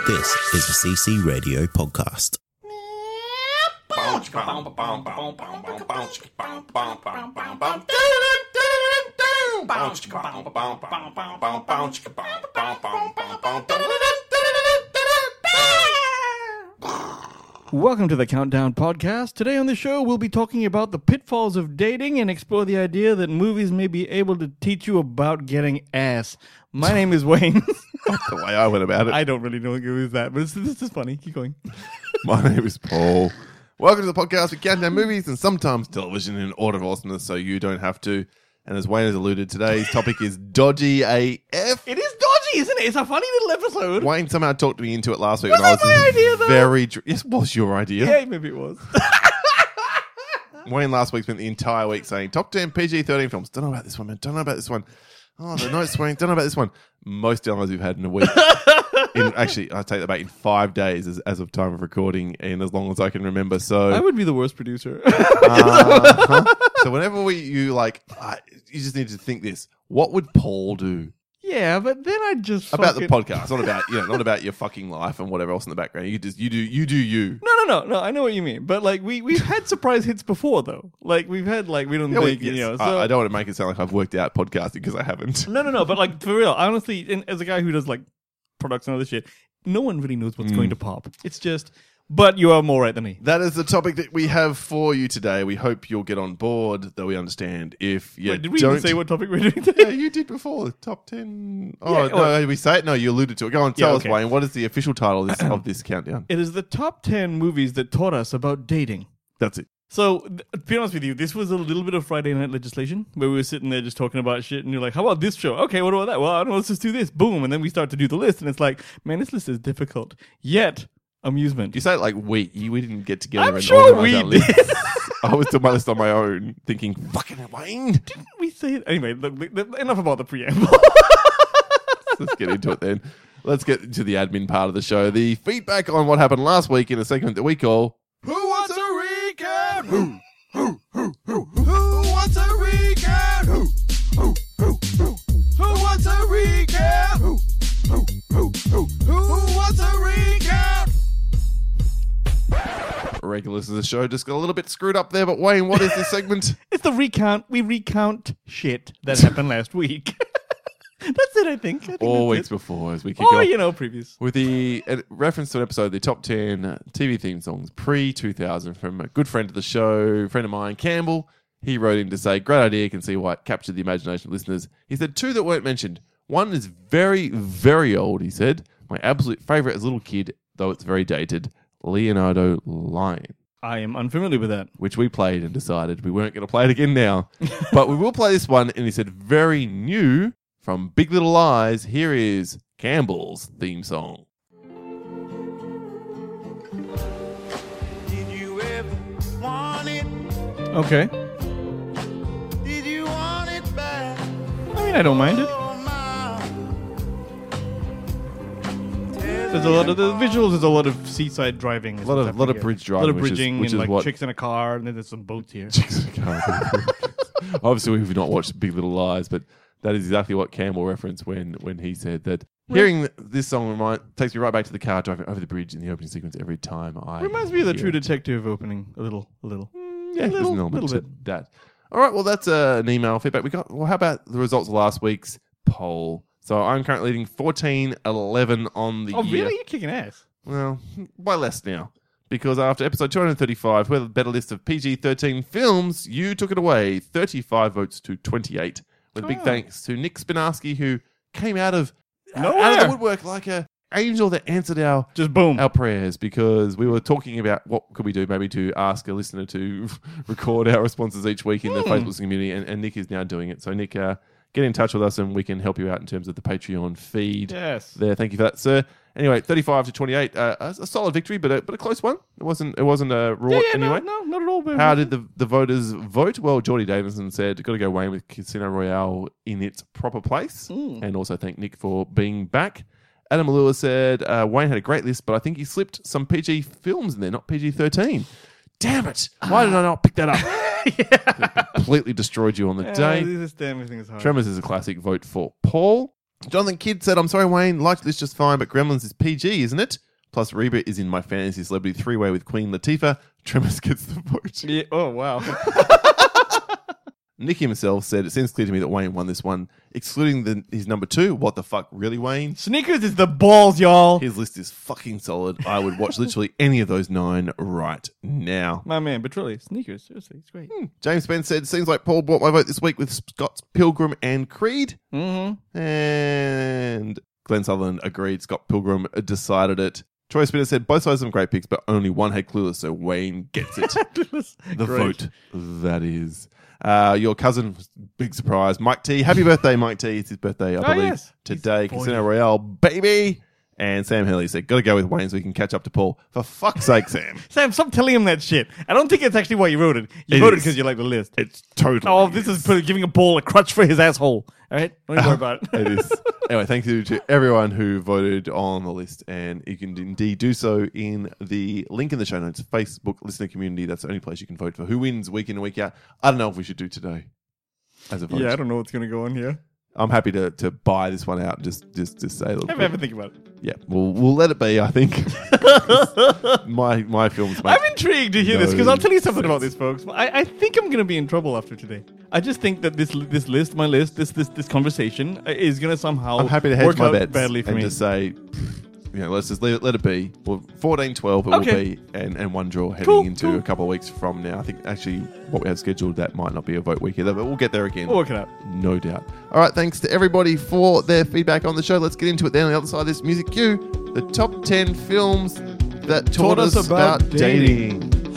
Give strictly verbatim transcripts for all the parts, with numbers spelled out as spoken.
This is a C C Radio podcast. Welcome to the Countdown Podcast. Today on the show, we'll be talking about the pitfalls of dating and explore the idea that movies may be able to teach you about getting ass. My name is Wayne. That's the way I went about it. I don't really know who is that, but this, this is funny. Keep going. My name is Paul. Welcome to the podcast. We count down movies and sometimes television in order of awesomeness so you don't have to. And as Wayne has alluded, today's topic is dodgy A F. It is dodgy, isn't it? It's a funny little episode. Wayne somehow talked me into it last week. Was and I was that my idea, though? very dr- Yes, it was your idea. Yeah, maybe it was. Wayne last week spent the entire week saying, top ten P G thirteen films. Don't know about this one, man. Don't know about this one. Oh, the notes swing. Don't know about this one. Most downloads we've had in a week. In, actually, I take that back, in five days as, as of time of recording, and as long as I can remember. So I would be the worst producer. uh-huh. So whenever we, you like, uh, you just need to think this: what would Paul do Yeah, but then I just about fucking... the podcast? Not about you know, not about your fucking life and whatever else in the background. You just you do you do you. No, no, no, no. I know what you mean, but like we we've had surprise hits before, though. Like we've had like we don't Yeah, think we- yes. you know. So... I, I don't want to make it sound like I've worked out podcasting because I haven't. No, no, no. But like for real, honestly, and as a guy who does like products and other shit, no one really knows what's Mm. going to pop. It's just, but you are more right than me. That is the topic that we have for you today. We hope you'll get on board, though we understand if you Wait, did we don't. even say what topic we're doing Yeah, today? you did before. The top ten. Oh, Yeah, no, oh. did we say it? No, you alluded to it. Go on, tell Yeah, us, okay. Wayne. What is the official title of this, of this countdown? It is the top ten movies that taught us about dating. That's it. So, th- to be honest with you, this was a little bit of Friday Night Legislation, where we were sitting there just talking about shit, and you're like, how about this show? Okay, what about that? Well, I don't know, let's just do this. Boom. And then we start to do the list, and it's like, man, this list is difficult. Yet, amusement. You say it like we. We didn't get together I'm and sure organise we our did. list. I was doing my list on my own, thinking, fucking Wayne. Didn't we say it? Anyway, look, look, look, enough about the preamble. Let's get into it then. Let's get into the admin part of the show. The feedback on what happened last week in a segment that we call Who Wants a Recap? Who? Who? Who? Who? Who wants a recap? Who? Who? Who? Who? Who wants a recap? Who? Who? Who? Who? Who wants a recap? Regulars of the show just got a little bit screwed up there, but Wayne, what is this segment? It's the recount. We recount shit that happened last week. That's it, I think. I think All that's weeks it. before as we kick Oh, off. you know, previous. With the uh, reference to an episode, the top ten T V theme songs pre two thousand from a good friend of the show, friend of mine, Campbell. He wrote in to say, great idea, can see why it captured the imagination of listeners. He said two that weren't mentioned. One is very, very old, he said. My absolute favourite as a little kid, though it's very dated, Leonardo Lion, I am unfamiliar with that. which we played and decided we weren't going to play it again now. But we will play this one, and he said, very new from Big Little Lies. Here is Campbell's theme song. Did you ever want it? Okay. Did you want it back? I mean, I don't mind it. Oh, my. There's a lot of the visuals. There's a lot of seaside driving. A lot of- lot of bridge A lot of driving, which is- bridging which and is like what- chicks in a car, and then there's some boats here. Obviously, we've not watched Big Little Lies, but that is exactly what Campbell referenced when, when he said that hearing th- this song remind, takes me right back to the car driving over the bridge in the opening sequence every time I Reminds me of the hear True it. Detective opening a little, a little. Yeah, there's little- an element little to that. All right, well, that's uh, an email feedback we got. Well, how about the results of last week's poll? So I'm currently leading fourteen eleven on the Oh, year. really? You're kicking ass. Well, by less now. Because after episode two hundred thirty-five, we had a better list of P G thirteen films. You took it away, thirty-five votes to twenty-eight. With a big Oh. thanks to Nick Spinarski, who came out of, out of Nowhere. the woodwork like a angel that answered our Just boom. our prayers, because we were talking about what could we do maybe to ask a listener to record our responses each week in the Hmm. Facebook community, and, and Nick is now doing it. So Nick, uh, get in touch with us and we can help you out in terms of the Patreon feed. Yes. There, thank you for that, sir. Anyway, thirty-five to twenty-eight, uh, a, a solid victory, but a, but a close one. It wasn't it wasn't a raw Yeah, yeah, anyway. no, no, not at all. But How did the, the voters vote? Well, Geordie Davison said, got to go Wayne with Casino Royale in its proper place. Mm. And also thank Nick for being back. Adam Lewis said, uh, Wayne had a great list, but I think he slipped some P G films in there, not P G thirteen. Damn it. Why did I not pick that up? yeah. Completely destroyed you on the Yeah, day. this damn thing is hard. Tremors is a classic vote for Paul. Jonathan Kidd said, I'm sorry, Wayne, liked this just fine, but Gremlins is P G, isn't it? Plus, Reba is in my fantasy celebrity three-way with Queen Latifah. Tremors gets the vote. Yeah. Oh, wow. Nick himself said, it seems clear to me that Wayne won this one, excluding the, his number two. What the fuck, really, Wayne? Sneakers is the balls, y'all. His list is fucking solid. I would watch literally any of those nine right now. My man, but truly, Sneakers, seriously, it's great. Hmm. James Spence said, seems like Paul bought my vote this week with Scott Pilgrim and Creed. Mm-hmm. And Glenn Sutherland agreed. Scott Pilgrim decided it. Troy Spinner said, both sides of some great picks, but only one had Clueless, so Wayne gets it. The Great. vote, that is. Uh, your cousin, big surprise, Mike T. Happy birthday, Mike T. It's his birthday, I Oh, believe, yes. today. He's Casino forty. Royale, baby. And Sam Hurley said, got to go with Wayne so we can catch up to Paul. For fuck's sake, Sam. Sam, stop telling him that shit. I don't think it's actually why you wrote it. You It voted is. because you like the list. It's totally. Oh, this is put- giving a Paul a crutch for his asshole. All right? Don't even worry about it. It is. Anyway, thank you to everyone who voted on the list. And you can indeed do so in the link in the show notes, Facebook listener community. That's the only place you can vote for who wins week in and week out. I don't know if we should do today as a vote. Yeah, I don't know what's going to go on here. I'm happy to, to buy this one out. Just just just say a little Have, bit. have a think about it. Yeah, we'll we'll let it be. I think my my films. Make I'm intrigued to hear this because no I'll tell you something sense. about this, folks. I, I think I'm going to be in trouble after today. I just think that this this list, my list, this this this conversation is going to somehow I'm happy to hedge work my out bets badly for and me. just say, you know, let's just let it, let it be. Well, fourteen twelve it Okay. will be, and, and one draw heading Cool, into cool. a couple of weeks from now. I think actually what we have scheduled, that might not be a vote week either, but we'll get there again. We'll work it out. No doubt. All right, thanks to everybody for their feedback on the show. Let's get into it then on the other side of this music cue. The top ten films that taught, us, about, dating.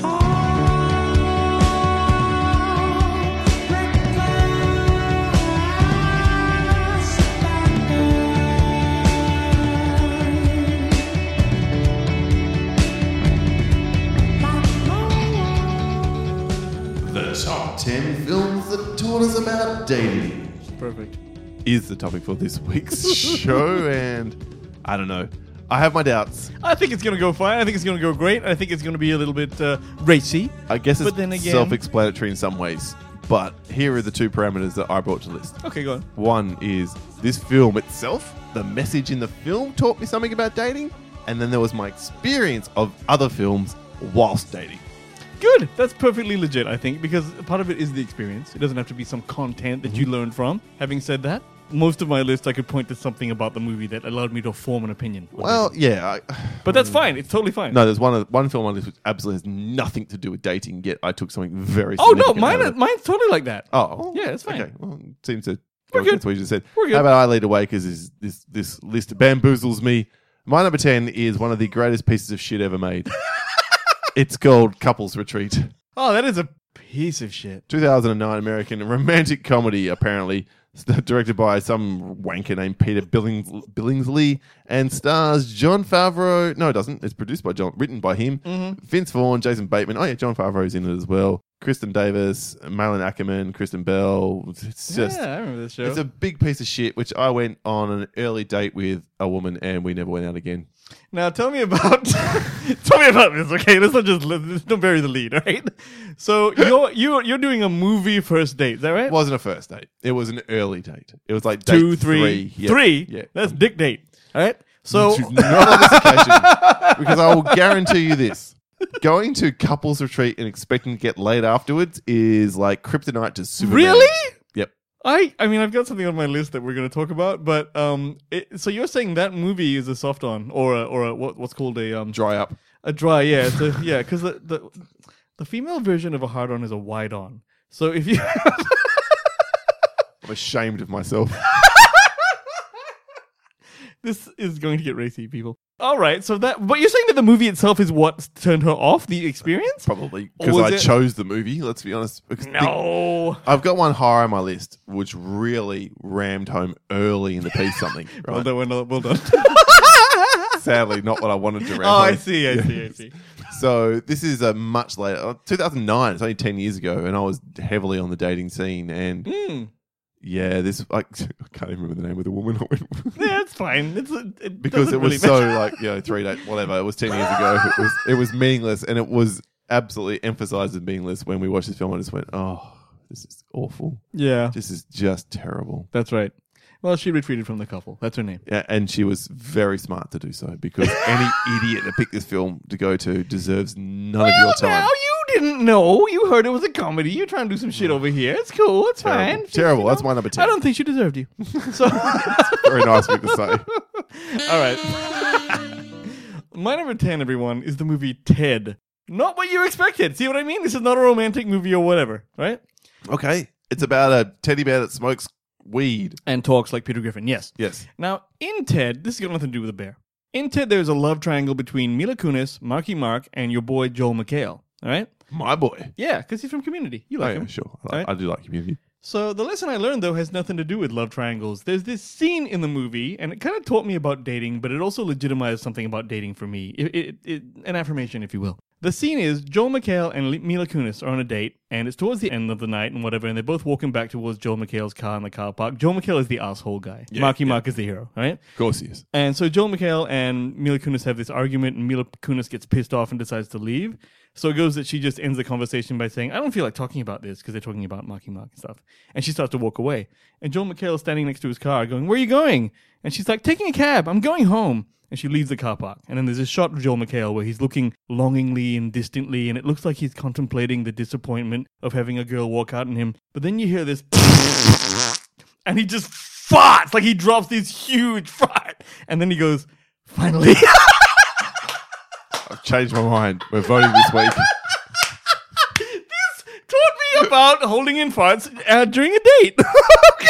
The top ten films that taught us about dating Perfect. is the topic for this week's show, and I don't know. I have my doubts. I think it's going to go fine. I think it's going to go great. I think it's going to be a little bit uh, racy. I guess it's But then again- self-explanatory in some ways, but here are the two parameters that I brought to the list. Okay, go on. One is this film itself, the message in the film taught me something about dating, and then there was my experience of other films whilst dating. Good. That's perfectly legit, I think, because part of it is the experience. It doesn't have to be some content that you learned from. Having said that, most of my list I could point to something about the movie that allowed me to form an opinion. on Well, it. yeah. I, but that's fine. It's totally fine. no, there's one of- one film on this which absolutely has nothing to do with dating, yet I took something very oh no, significant mine out of is, it. mine's totally like that. Oh, Yeah, it's fine. Okay, well, it seems to. We're good. That's what you just said. We're good. How about I lead away because this, this this list bamboozles me. My number ten is one of the greatest pieces of shit ever made. It's called Couples Retreat. Oh, that is a piece of shit. two thousand nine American romantic comedy, apparently. It's directed by some wanker named Peter Billings, Billingsley and stars John Favreau. No, it doesn't. It's produced by John, written by him. Mm-hmm. Vince Vaughn, Jason Bateman. Oh, yeah, John Favreau's in it as well. Kristen Davis, Malin Ackerman, Kristen Bell. It's just, yeah, I remember this show. it's a big piece of shit, which I went on an early date with a woman and we never went out again. Now tell me about tell me about this, okay? Let's not just let's don't bury the lead, all right? So you're you're you're doing a movie first date, is that right? It wasn't a first date. It was an early date. It was like date Two, three, three. Yeah. three. Yeah. That's dick date, all right? So Not on this occasion. Because I will guarantee you this. Going to couples retreat and expecting to get laid afterwards is like kryptonite to Superman. really? Yep. I I mean I've got something on my list that we're going to talk about, but um, it, so you're saying that movie is a soft on or a, or a, what what's called a um Dry up. a dry yeah it's a, yeah because the, the the female version of a hard on is a wide on. So if you I'm ashamed of myself. this is going to get racy, people. All right, so that but you're saying that the movie itself is what turned her off, the experience? Probably. Or Because was I it- chose the movie, let's be honest. Because the- No. I've got one horror on my list, which really rammed home early in the piece something. Well Right? done, well done, well done. Sadly, not what I wanted to ram Oh, home. I see, I see, I see. So this is a much later, uh, two thousand nine. It's only ten years ago, and I was heavily on the dating scene. And Mm. yeah, this I, I can't even remember the name of the woman I went with. Yeah, it's fine. It's it because doesn't it was really so matter. like you know three days, whatever. It was ten years ago. It was it was meaningless, and it was absolutely emphasized as meaningless when we watched this film. I just went, oh, this is awful. Yeah, This is just terrible. that's right. Well, she retreated from the couple. That's her name. Yeah, and she was very smart to do so because any idiot that picked this film to go to deserves none of your time. Now you didn't know. You heard it was a comedy. You're trying to do some shit over here. It's cool. It's Terrible. fine. Terrible. You know, That's my number ten. I don't think she deserved you. So, Very nice of you to say. all right. My number ten, everyone, is the movie Ted. Not what you expected. See what I mean? This is not a romantic movie or whatever, right? Okay. It's about a teddy bear that smokes weed. And talks like Peter Griffin. Yes. Yes. Now, in Ted, this has got nothing to do with a bear. In Ted, there's a love triangle between Mila Kunis, Marky Mark, and your boy Joel McHale. All right? My boy. Yeah, because he's from Community. You Oh, like yeah, him. sure. I, Right? I do like Community. So the lesson I learned, though, has nothing to do with love triangles. There's this scene in the movie, and it kind of taught me about dating, but it also legitimized something about dating for me. It, it, it, an affirmation, if you will. The scene is Joel McHale and Le- Mila Kunis are on a date, and it's towards the end of the night and whatever, and they're both walking back towards Joel McHale's car in the car park. Joel McHale is the asshole guy. Yeah, Marky yeah. Mark is the hero, right? Of course he is. And so Joel McHale and Mila Kunis have this argument, and Mila Kunis gets pissed off and decides to leave. So it goes that she just ends the conversation by saying, I don't feel like talking about this, because they're talking about Marky Mark and stuff. And she starts to walk away. And Joel McHale is standing next to his car going, where are you going? And she's like, taking a cab. I'm going home. And she leaves the car park. And then there's a shot of Joel McHale where he's looking longingly and distantly, and it looks like he's contemplating the disappointment of having a girl walk out on him. But then you hear this, and he just farts, like he drops this huge fart. And then he goes, finally. I've changed my mind. We're voting this week. This taught me about holding in farts uh, during a date. Okay.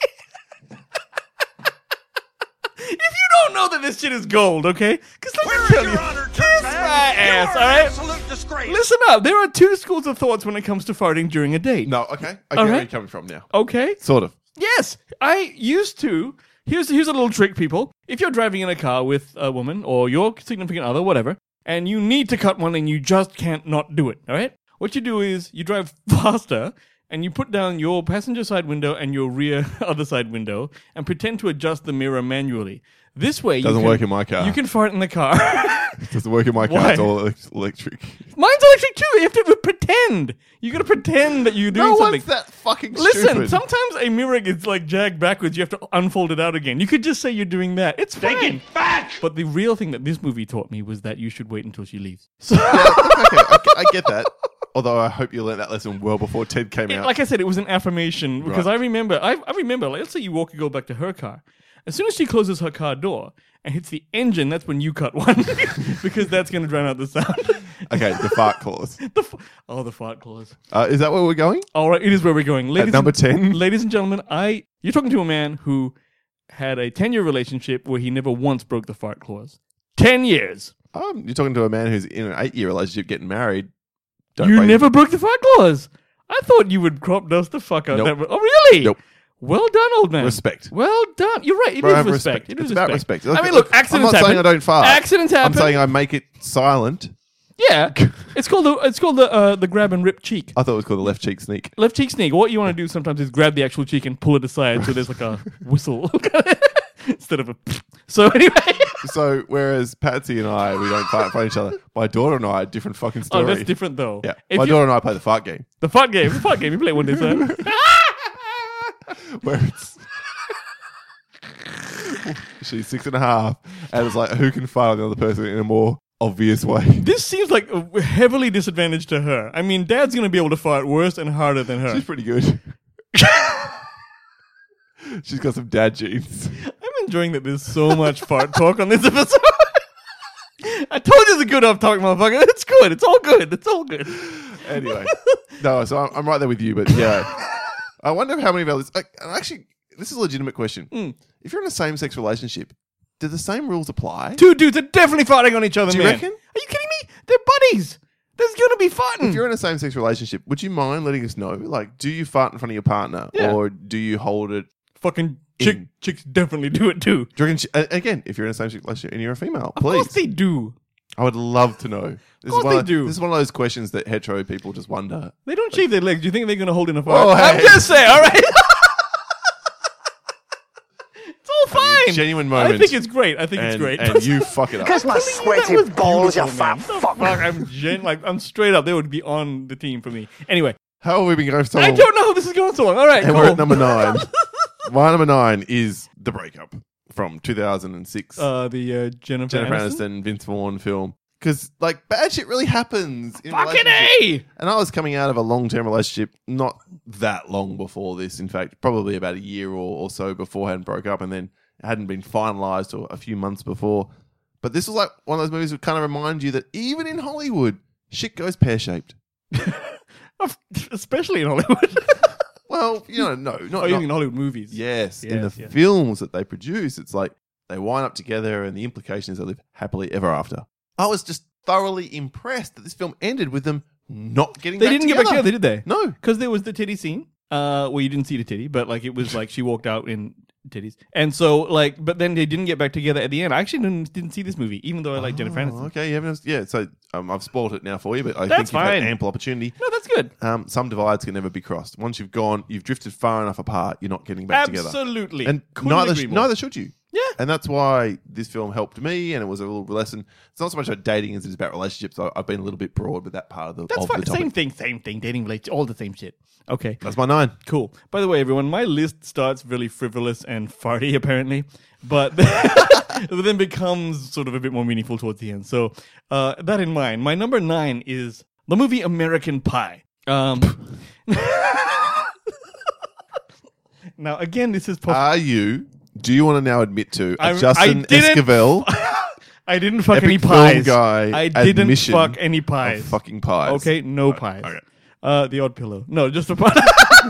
If you don't know that this shit is gold, okay? Because let me tell you, kiss my ass, all right? Absolute disgrace. Listen up. There are two schools of thoughts when it comes to farting during a date. No, okay. I get All where right. you're coming from now. Okay? Sort of. Yes, I used to. Here's here's a little trick, people. If you're driving in a car with a woman or your significant other, whatever, and you need to cut one and you just can't not do it, all right? What you do is you drive faster and you put down your passenger side window and your rear other side window and pretend to adjust the mirror manually. This way, you Doesn't can, work in my car. You can fart in the car. Doesn't work in my car. Why? It's all elec- electric. Mine's electric too. You have to pretend. You got to pretend that you're doing No something. one's that fucking Listen, stupid. sometimes a mirror gets like jagged backwards. You have to unfold it out again. You could just say you're doing that. It's fine. Take it back. But the real thing that this movie taught me was that you should wait until she leaves. So, okay, I, get- I get that. Although I hope you learned that lesson well before Ted came it- out. like I said, it was an affirmation because Right. I remember. I, I remember. Like, let's say you walk a girl back to her car. As soon as she closes her car door and hits the engine, that's when you cut one because that's going to drown out the sound. Okay, the fart clause. the f- oh, the fart clause. Uh, is that where we're going? All right, it is where we're going. Ladies number and, ten? Ladies and gentlemen, I you're talking to a man who had a ten-year relationship where he never once broke the fart clause. Ten years. Um, you're talking to a man who's in an eight-year relationship getting married. Don't You break- never broke the fart clause. I thought you would crop dust the fuck out Nope. that. Oh, really? Nope. Well done, old man. Respect. Well done. You're right. It Bro, is have respect. respect. It It's is about respect. respect. I mean, look, I'm accidents not happen. saying I don't fart. Accidents happen. I'm saying I make it silent. Yeah. It's called the it's called the uh, the grab and rip cheek. I thought it was called the left cheek sneak. Left cheek sneak. What you want to do sometimes is grab the actual cheek and pull it aside so there's like a whistle instead of a. So anyway. So whereas Patsy and I, we don't fart in front of each other. My daughter and I, different fucking story. Oh, that's different though. Yeah, If my you- daughter and I play the fart game, The fart game. The fart game. You play one day, son. where it's she's six and a half, and it's like who can fart on the other person in a more obvious way. This seems like a heavily disadvantaged to her. I mean, Dad's going to be able to fart worse and harder than her. She's pretty good. She's got some dad genes. I'm enjoying that there's so much fart talk on this episode. I told you it's a good off talk, motherfucker. It's good. It's all good. It's all good. Anyway, no, so I'm, I'm right there with you, but yeah, I wonder how many of our lis- like, actually, this is a legitimate question. Mm. If you're in a same-sex relationship, do the same rules apply? Two dudes are definitely farting on each other, Do you man. reckon? Are you kidding me? They're buddies. There's going to be farting. If you're in a same-sex relationship, would you mind letting us know? Like, do you fart in front of your partner, Yeah. or do you hold it? Fucking chick, In- chicks definitely do it too. Do you reckon she- a- again, if you're in a same-sex relationship and you're a female, Of please. course they do. I would love to know. This course is one they of, do. This is one of those questions that hetero people just wonder. They don't shave their legs. Do you think they're going to hold in a fart? Oh, I'm hey. just saying, all right? It's all fine. Genuine moment. I think it's great. I think and, it's great. and you fuck it up. Kiss my sweaty was balls, you beautiful, fat man. fuck. Fuck, I'm gen- like I'm straight up. They would be on the team for me. Anyway, How have we been going so I long? don't know how this is going so long. All right, And cool. we're at number nine. My number nine is The Breakup from two thousand six. Uh, the uh, Jennifer, Jennifer Aniston. Aniston, Vince Vaughn film. Because, like, bad shit really happens in Fucking relationships. A! And I was coming out of a long-term relationship not that long before this. In fact, probably about a year or, or so beforehand broke up, and then it hadn't been finalised or a few months before. But this was like one of those movies that kind of remind you that even in Hollywood, shit goes pear-shaped. Especially in Hollywood. Well, you know, no. Not, Oh, you not mean in Hollywood movies? Yes, in Yes, the yes. films that they produce, it's like they wind up together and the implication is they live happily ever after. I was just thoroughly impressed that this film ended with them not getting They back didn't together. get back together, did they? No. Because there was the titty scene. Uh, well, you didn't see the titty, but like it was like she walked out in titties, and so like, but then they didn't get back together at the end. I actually didn't, didn't see this movie, even though I like Jennifer Oh, Aniston. okay, you haven't, yeah, so um, I've spoiled it now for you, but I That's think you've fine. had ample opportunity. No, that's good. Um, some divides can never be crossed. Once you've gone, you've drifted far enough apart, you're not getting back together. Absolutely, And Couldn't neither, agree sh- more. neither should you. Yeah. And that's why this film helped me, and it was a little lesson. It's not so much about dating as it is about relationships. I, I've been a little bit broad with that part of the, That's of fine. the topic. Same thing, same thing. Dating, relationships, all the same shit. Okay, That's my nine. cool. By the way, everyone, my list starts really frivolous and farty, apparently, but but then becomes sort of a bit more meaningful towards the end. So, uh, that in mind, my number nine is the movie American Pie. Um, now, again, this is possible. Are you, do you want to now admit to a I- I Justin didn't- Esquivel I didn't fuck epic any film pies. guy I didn't admission fuck any pies. of fucking pies? Okay, no pies. okay. Uh, the odd pillow. No, just a pie.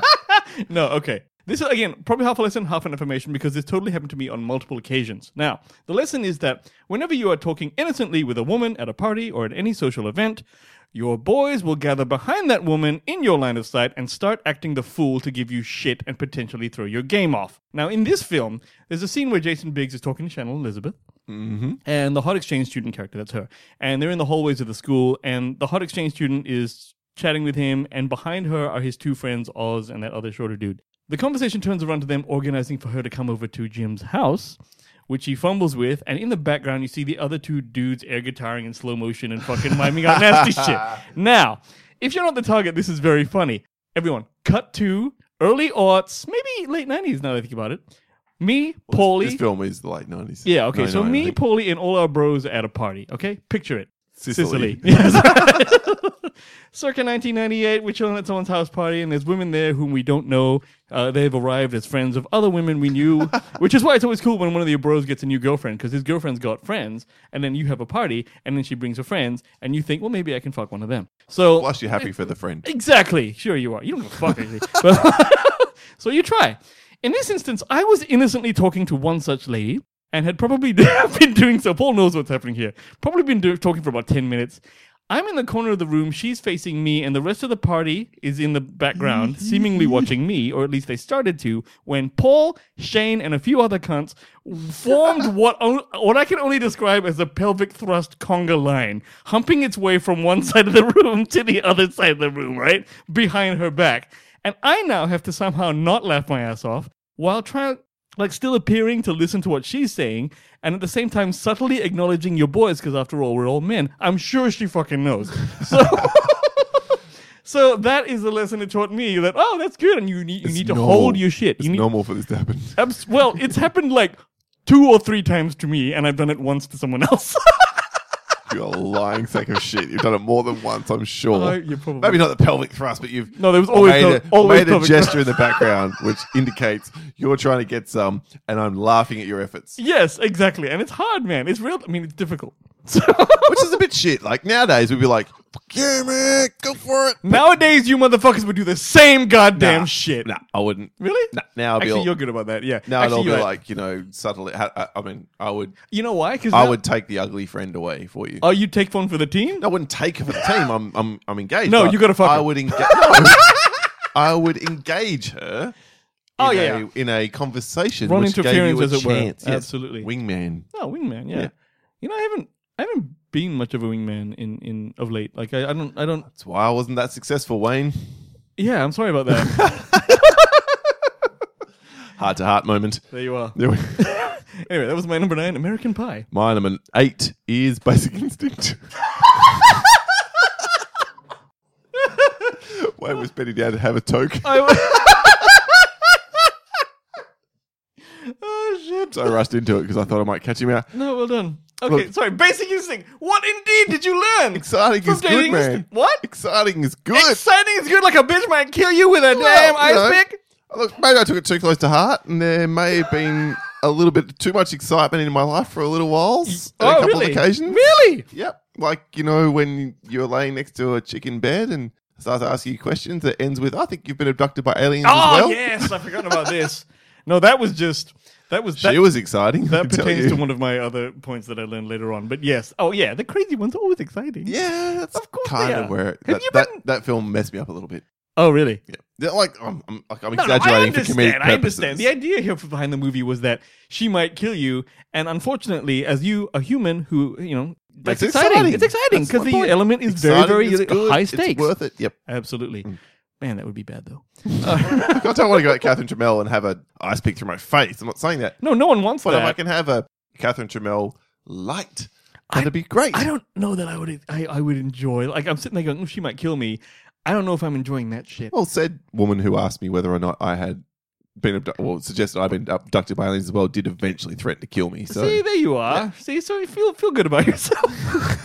No, okay. This is, again, probably half a lesson, half an information, because this totally happened to me on multiple occasions. Now, the lesson is that whenever you are talking innocently with a woman at a party or at any social event, your boys will gather behind that woman in your line of sight and start acting the fool to give you shit and potentially throw your game off. Now, in this film, there's a scene where Jason Biggs is talking to Chanel Elizabeth, Mm-hmm. and the hot exchange student character, that's her. And they're in the hallways of the school, and the hot exchange student is chatting with him, and behind her are his two friends, Oz and that other shorter dude. The conversation turns around to them organizing for her to come over to Jim's house, which he fumbles with, and in the background you see the other two dudes air guitaring in slow motion and fucking miming out nasty shit. Now, if you're not the target, this is very funny. Everyone, cut to early aughts, maybe late nineties now that I think about it. Me, Paulie. This film is the late nineties. Yeah, okay. So ninety-nine, I me, think. Paulie, and all our bros are at a party. Okay, picture it. Sicily. Yes. Circa nineteen ninety-eight, we're chilling at someone's house party, and there's women there whom we don't know. Uh, they've arrived as friends of other women we knew, which is why it's always cool when one of your bros gets a new girlfriend, because his girlfriend's got friends, and then you have a party, and then she brings her friends, and you think, well, maybe I can fuck one of them. So Plus, you're happy for the friend. exactly, sure you are. You don't give a fuck anything. But- so you try. In this instance, I was innocently talking to one such lady and had probably been doing so. Paul knows what's happening here. Probably been do- talking for about ten minutes. I'm in the corner of the room, she's facing me, and the rest of the party is in the background, seemingly watching me, or at least they started to, when Paul, Shane, and a few other cunts formed what o- what I can only describe as a pelvic thrust conga line, humping its way from one side of the room to the other side of the room, right? Behind her back. And I now have to somehow not laugh my ass off while trying, like, still appearing to listen to what she's saying, and at the same time subtly acknowledging your boys, because after all, we're all men. I'm sure she fucking knows. So, so that is the lesson it taught me that, oh, that's good, and you need you It's need to normal. hold your shit. It's You need, normal for this to happen. abs- well, it's happened like two or three times to me, and I've done it once to someone else. You're a lying sack of shit. You've done it more than once, I'm sure. Oh, you're probably- Maybe not the pelvic thrust, but you've No, there was always made, pel- a, always made a pelvic gesture thrust. in the background which indicates you're trying to get some, and I'm laughing at your efforts. Yes, exactly, and it's hard, man. It's real. I mean, it's difficult. So Which is a bit shit. Like nowadays, we'd be like, "Fuck yeah, man, go for it." nowadays, you motherfuckers would do the same goddamn Nah, shit. Nah, I wouldn't. Really? Nah, now I'd be Actually, all, you're good about that. Yeah. now it'll Actually, be you're right. like, you know, subtly. I, I mean, I would, You know why? Because I would take the ugly friend away for you. Oh, you take one for the team? I wouldn't take her for the team. I'm, I'm, I'm engaged. No, but you gotta fuck I her. would engage. No, I would engage her. Oh, in yeah, a, yeah. in a conversation, Run which gave interference, you a as it were. chance. Yes. Absolutely. Wingman. Oh, wingman. Yeah. Yeah. You know, I haven't, I haven't been much of a wingman in, in of late. Like, I, I don't, I don't. That's why I wasn't that successful, Wayne. Yeah, I'm sorry about that. Heart to heart moment. There you are. There we- Anyway, that was my number nine, American Pie. My number eight is Basic Instinct. Wayne was bending down to have a toke. I, so rushed into it because I thought I might catch him out. No, well done. Okay, Look. sorry. Basic instinct. What indeed did you learn? Exciting from is good, dating man. instinct? What? Exciting is good. Exciting is good. Like a bitch might kill you with a Well, damn you ice know. pick. Look, maybe I took it too close to heart, and there may have been a little bit too much excitement in my life for a little while. On Oh, a couple really? of occasions. Really? Yep. Like, you know, when you're laying next to a chick in bed and starts asking you questions that ends with, I think you've been abducted by aliens Oh, as well. yes. I forgot about this. No, that was just... That was... That, She was exciting. I that can tell pertains you. to one of my other points that I learned later on. But yes. Oh, yeah. The crazy one's always exciting. Yeah, that's Of course kind they of are. where it, Have that, you that, been- that film messed me up a little bit. Oh, really? Yeah, Yeah, like I'm, I'm, like, I'm No, no, I exaggerating for understand. comedic I purposes. understand. The idea here behind the movie was that she might kill you, and unfortunately, as you, a human who, you know, that's It's exciting. exciting. It's exciting That's because my the point. element is Exciting, very, it's very good, high it's stakes. worth it. Yep. Absolutely. Mm. Man, that would be bad though. I don't want to go at Catherine Trammell and have a ice pick through my face. I'm not saying that. No, no one wants But that. if I can have a Catherine Trammell light, I- that'd be great. I don't know that I would. I, I would enjoy. Like I'm sitting there going, oh, she might kill me. I don't know if I'm enjoying that shit. Well, said woman who asked me whether or not I had been abducted, well, suggested I'd been abducted by aliens as well, did eventually threaten to kill me. So See, there you are. See, so you feel feel good about yourself.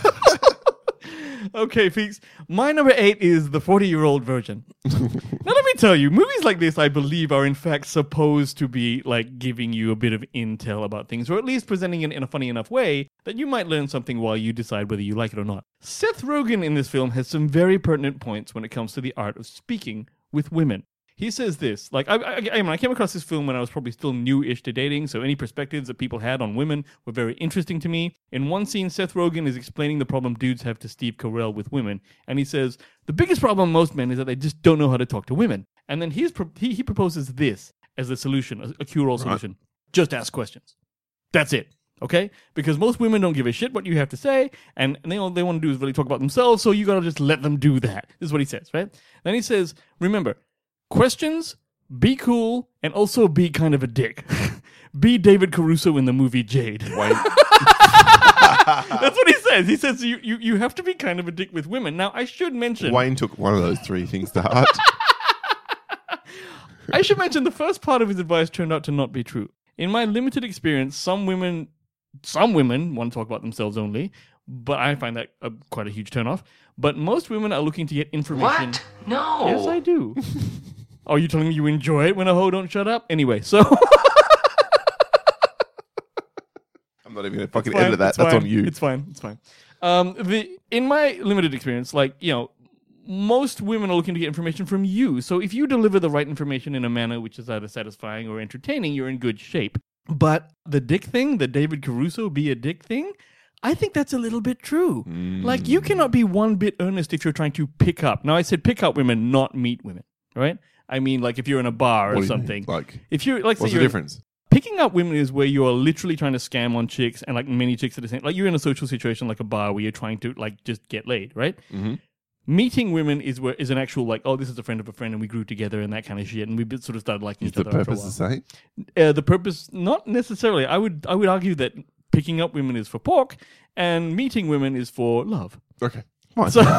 Okay, Feeks. My number eight is the forty-year-old virgin. Now, let me tell you, movies like this, I believe, are in fact supposed to be like giving you a bit of intel about things, or at least presenting it in a funny enough way that you might learn something while you decide whether you like it or not. Seth Rogen in this film has some very pertinent points when it comes to the art of speaking with women. He says this, like, I, I, I, mean, I came across this film when I was probably still new-ish to dating, so any perspectives that people had on women were very interesting to me. In one scene, Seth Rogen is explaining the problem dudes have to Steve Carell with women, and he says, the biggest problem most men is that they just don't know how to talk to women. And then he's pro- he, he proposes this as the solution, a, a cure-all solution. Just ask questions. That's it. Okay? Because most women don't give a shit what you have to say, and they all they want to do is really talk about themselves, so you gotta just let them do that. This is what he says, right? Then he says, remember, questions, be cool, and also be kind of a dick. Be David Caruso in the movie Jade. wait. That's what he says. He says you, you, you have to be kind of a dick with women. Now, I should mention... Wayne took one of those three things to heart. I should mention the first part of his advice turned out to not be true. In my limited experience, some women, some women want to talk about themselves only, but I find that a, quite a huge turnoff. But most women are looking to get information. What? No. Yes, I do. Are you telling me you enjoy it when a hoe don't shut up? Anyway, so I'm not even going to fucking fine, edit that. it's That's fine, on you. It's fine. It's fine. Um, the in my limited experience, like you know, most women are looking to get information from you. So if you deliver the right information in a manner which is either satisfying or entertaining, you're in good shape. But the dick thing, the David Caruso be a dick thing, I think that's a little bit true. Like, you cannot be one bit earnest if you're trying to pick up. Now, I said pick up women, not meet women, right? I mean, like, if you're in a bar What or do you something. mean? Like, If you're, like, say what's the you're difference? picking up women is where you are literally trying to scam on chicks, and, like, many chicks are the same. Like, you're in a social situation like a bar where you're trying to, like, just get laid, right? Mm-hmm. Meeting women is where is an actual, like, oh, this is a friend of a friend, and we grew together and that kind of shit, and we bit- sort of started liking Is each the other after a purpose while. the same? Uh, the purpose, not necessarily. I would, I would argue that picking up women is for pork, and meeting women is for love. Okay. Fine. So,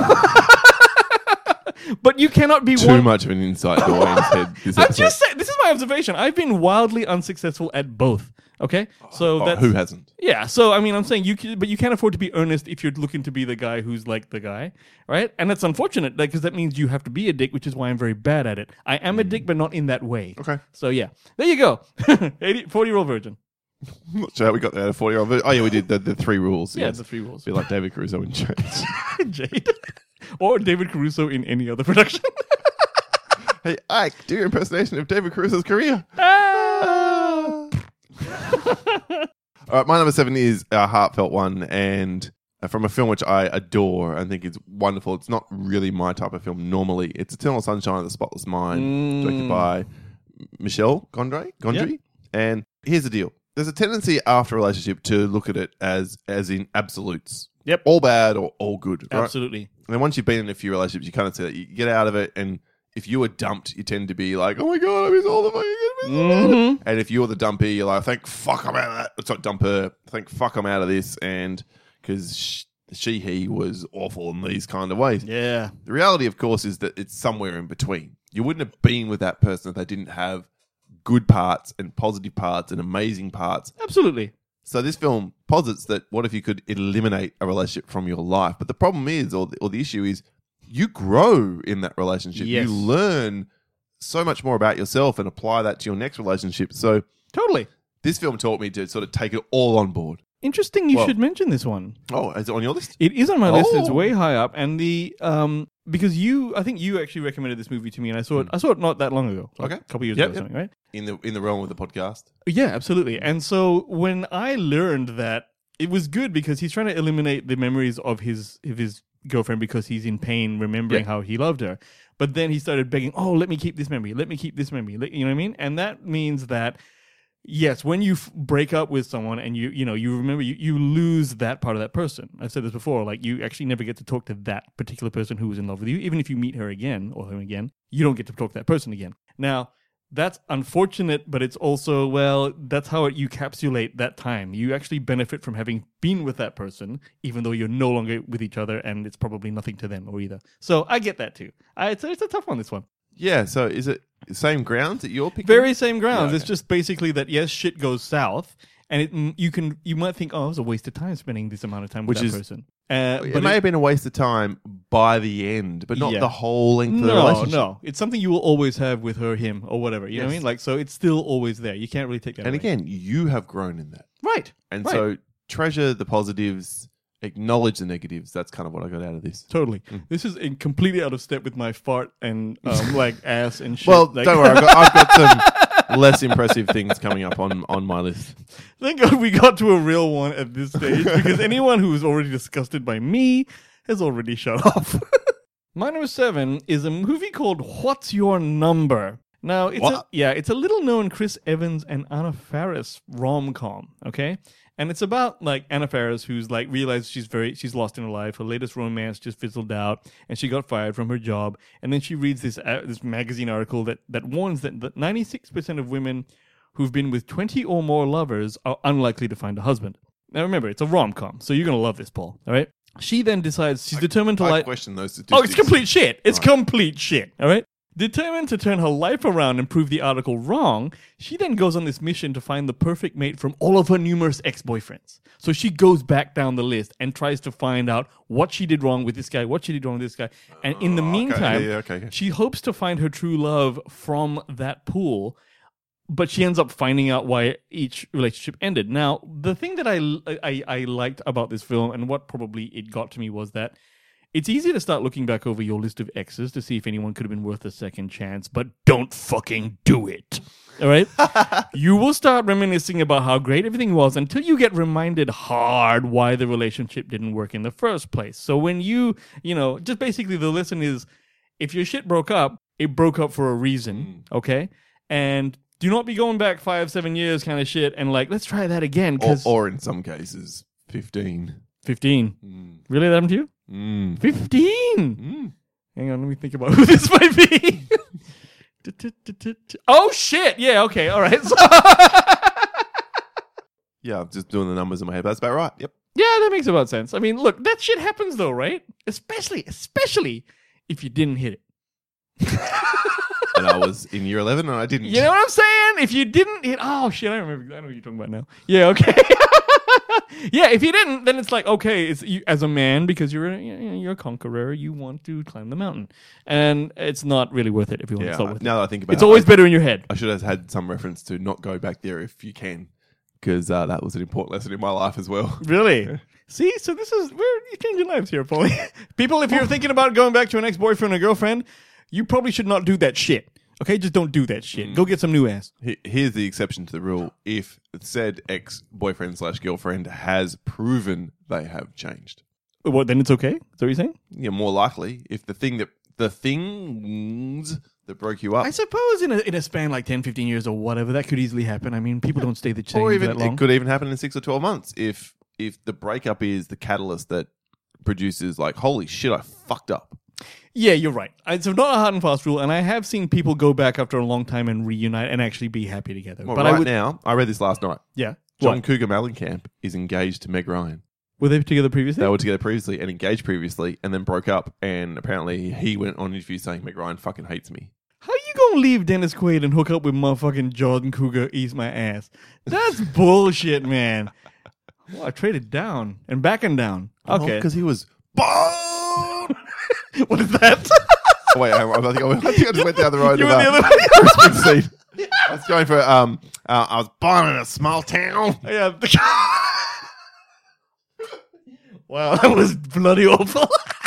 but you cannot be Too one. much of an insight to Wayne's head. This I'm episode. just saying. This is my observation. I've been wildly unsuccessful at both. Okay, so Oh, that's who hasn't? yeah. So I mean, I'm saying you, can, but you can't afford to be earnest if you're looking to be the guy who's like the guy, right? And that's unfortunate, because that means you have to be a dick, which is why I'm very bad at it. I am a dick, but not in that way. Okay. So yeah, there you go. eighty, forty-year-old virgin. I'm not sure how we got there. forty year old. Oh, yeah, we did the, the three rules. Yeah, yes. the three rules. Be like David Caruso in Jade. Jade, or David Caruso in any other production. Hey, Ike, do your impersonation of David Caruso's career. Ah! All right, my number seven is a heartfelt one, and uh, from a film which I adore and think is wonderful. It's not really my type of film normally. It's Eternal Sunshine of the Spotless Mind, Mm. directed by Michel Gondry. Gondry. Yep. And here's the deal. There's a tendency after a relationship to look at it as as in absolutes. Yep. All bad or all good. Right? Absolutely. And then once you've been in a few relationships, you kind of see that you get out of it, and if you were dumped, you tend to be like, "Oh my god, I miss all the fucking." Mhm. And if you're the dumpy, you're like, "Thank fuck I'm out of that." It's not dumper. Thank fuck I'm out of this, and because she, she he was awful in these kind of ways. Yeah. The reality, of course, is that it's somewhere in between. You wouldn't have been with that person if they didn't have good parts and positive parts and amazing parts. Absolutely. So this film posits that what if you could eliminate a relationship from your life? But the problem is, or the, or the issue is, you grow in that relationship. Yes. You learn so much more about yourself and apply that to your next relationship. So Totally. this film taught me to sort of take it all on board. Interesting you Well- should mention this one. Oh, is it on your list? It is on my list. It's Oh. way high up, and the um because you, I think you actually recommended this movie to me, and I saw it. I saw it not that long ago, like Okay. a couple years Yep, ago, or yep. something, right? In the in the realm of the podcast. Yeah, absolutely. And so when I learned that, it was good because he's trying to eliminate the memories of his of his girlfriend because he's in pain remembering Yeah. how he loved her. But then he started begging, "Oh, let me keep this memory. Let me keep this memory." Let- You know what I mean? And that means that yes, when you f- break up with someone and you you know you remember you, you lose that part of that person. I've said this before. Like you actually never get to talk to that particular person who was in love with you. Even if you meet her again or him again, you don't get to talk to that person again. Now that's unfortunate, but it's also, well, that's how it, you capsulate that time. You actually benefit from having been with that person, even though you're no longer with each other, and it's probably nothing to them or either. So I get that too. I, it's, it's a tough one, this one. Yeah, so is it the same grounds that you're picking? Very same grounds. Yeah, It's okay. just basically that, yes, shit goes south, and it mm, you can you might think, oh, it was a waste of time spending this amount of time with Which that is- person. Uh, It but may have been a waste of time by the end, but not Yeah. the whole length of the no, relationship. no, it's something you will always have with her, him, or whatever. You know what I Yes. mean? Like, so it's still always there. You can't really take that And away. again, you have grown in that. right? And Right. so treasure the positives, acknowledge the negatives. That's kind of what I got out of this. Totally. Mm. This is in completely out of step with my fart and um, like ass and shit. Well, Like- don't worry. I've got, I've got some less impressive things coming up on, on my list. Thank God we got to a real one at this stage because anyone who is already disgusted by me has already shut off. My number seven is a movie called What's Your Number? Now, it's a, What? yeah, it's a little known Chris Evans and Anna Faris rom-com, okay? And it's about like Anna Faris, who's like realized she's very she's lost in her life. Her latest romance just fizzled out, and she got fired from her job. And then she reads this uh, this magazine article that that warns that that ninety-six percent of women who've been with twenty or more lovers are unlikely to find a husband. Now remember, it's a rom-com, so you're gonna love this, Paul. All right. She then decides she's determined to I like. question those statistics. Oh, it's complete shit. It's Right. complete shit. All right. Determined to turn her life around and prove the article wrong, she then goes on this mission to find the perfect mate from all of her numerous ex-boyfriends. So she goes back down the list and tries to find out what she did wrong with this guy, what she did wrong with this guy. And in the Oh, okay. meantime, Yeah, yeah, okay, okay. she hopes to find her true love from that pool, but she ends up finding out why each relationship ended. Now, the thing that I, I, I liked about this film and what probably it got to me was that it's easy to start looking back over your list of exes to see if anyone could have been worth a second chance, but don't fucking do it. All right? You will start reminiscing about how great everything was until you get reminded hard why the relationship didn't work in the first place. So when you, you know, just basically the lesson is if your shit broke up, it broke up for a reason, okay? And do not be going back five, seven years kind of shit and like, let's try that again. Or, Because or in some cases, fifteen. fifteen. Mm. Really that happened to you? Mm. fifteen. Mm. Hang on, let me think about who this might be. Oh shit! Yeah, okay, all right. So Yeah, I'm just doing the numbers in my head. That's about right. Yep. yeah, that makes about sense. I mean, look, that shit happens though, right? Especially, especially if you didn't hit it. And I was in year eleven and I didn't. You know what I'm saying? If you didn't hit, oh shit, I remember. I know what you're talking about now. Yeah, okay. Yeah, if you didn't, then it's like okay, it's you, as a man because you're a, you're a conqueror. You want to climb the mountain, and it's not really worth it if you want to Yeah, start with. now that I think about It's it, always I, better in your head. I should have had some reference to not go back there if you can, because uh, that was an important lesson in my life as well. Really? See, so this is we're you're changing lives here, Paulie. People, if you're thinking about going back to an ex-boyfriend or girlfriend, you probably should not do that shit. Okay, just don't do that shit. Go get some new ass. He- Here's the exception to the rule: if said ex-boyfriend slash girlfriend has proven they have changed, What? Then it's okay. Is that what you're saying? yeah, more likely if the thing that the things that broke you up, I suppose in a in a span like ten, fifteen years or whatever, that could easily happen. I mean, people don't stay the same or for even that long. it could even happen in six or twelve months if if the breakup is the catalyst that produces like, holy shit, I fucked up. Yeah, you're right. It's not a hard and fast rule, and I have seen people go back after a long time and reunite and actually be happy together. Well, but right I would, now, I read this last night. yeah. John What? Cougar Mellencamp is engaged to Meg Ryan. Were they together previously? They were together previously and engaged previously and then broke up. And apparently he went on an interview saying Meg Ryan fucking hates me. How are you gonna leave Dennis Quaid and hook up with motherfucking Jordan Cougar eats my ass? That's bullshit, man. Well, I traded down and back and down. Okay. Because he was born. What is that? Oh, wait, I, I, think I, I think I just went down the road You of went the uh, other way. Bruce Springsteen. I was going for, um, uh, I was born in a small town. Yeah. Wow, that was bloody awful.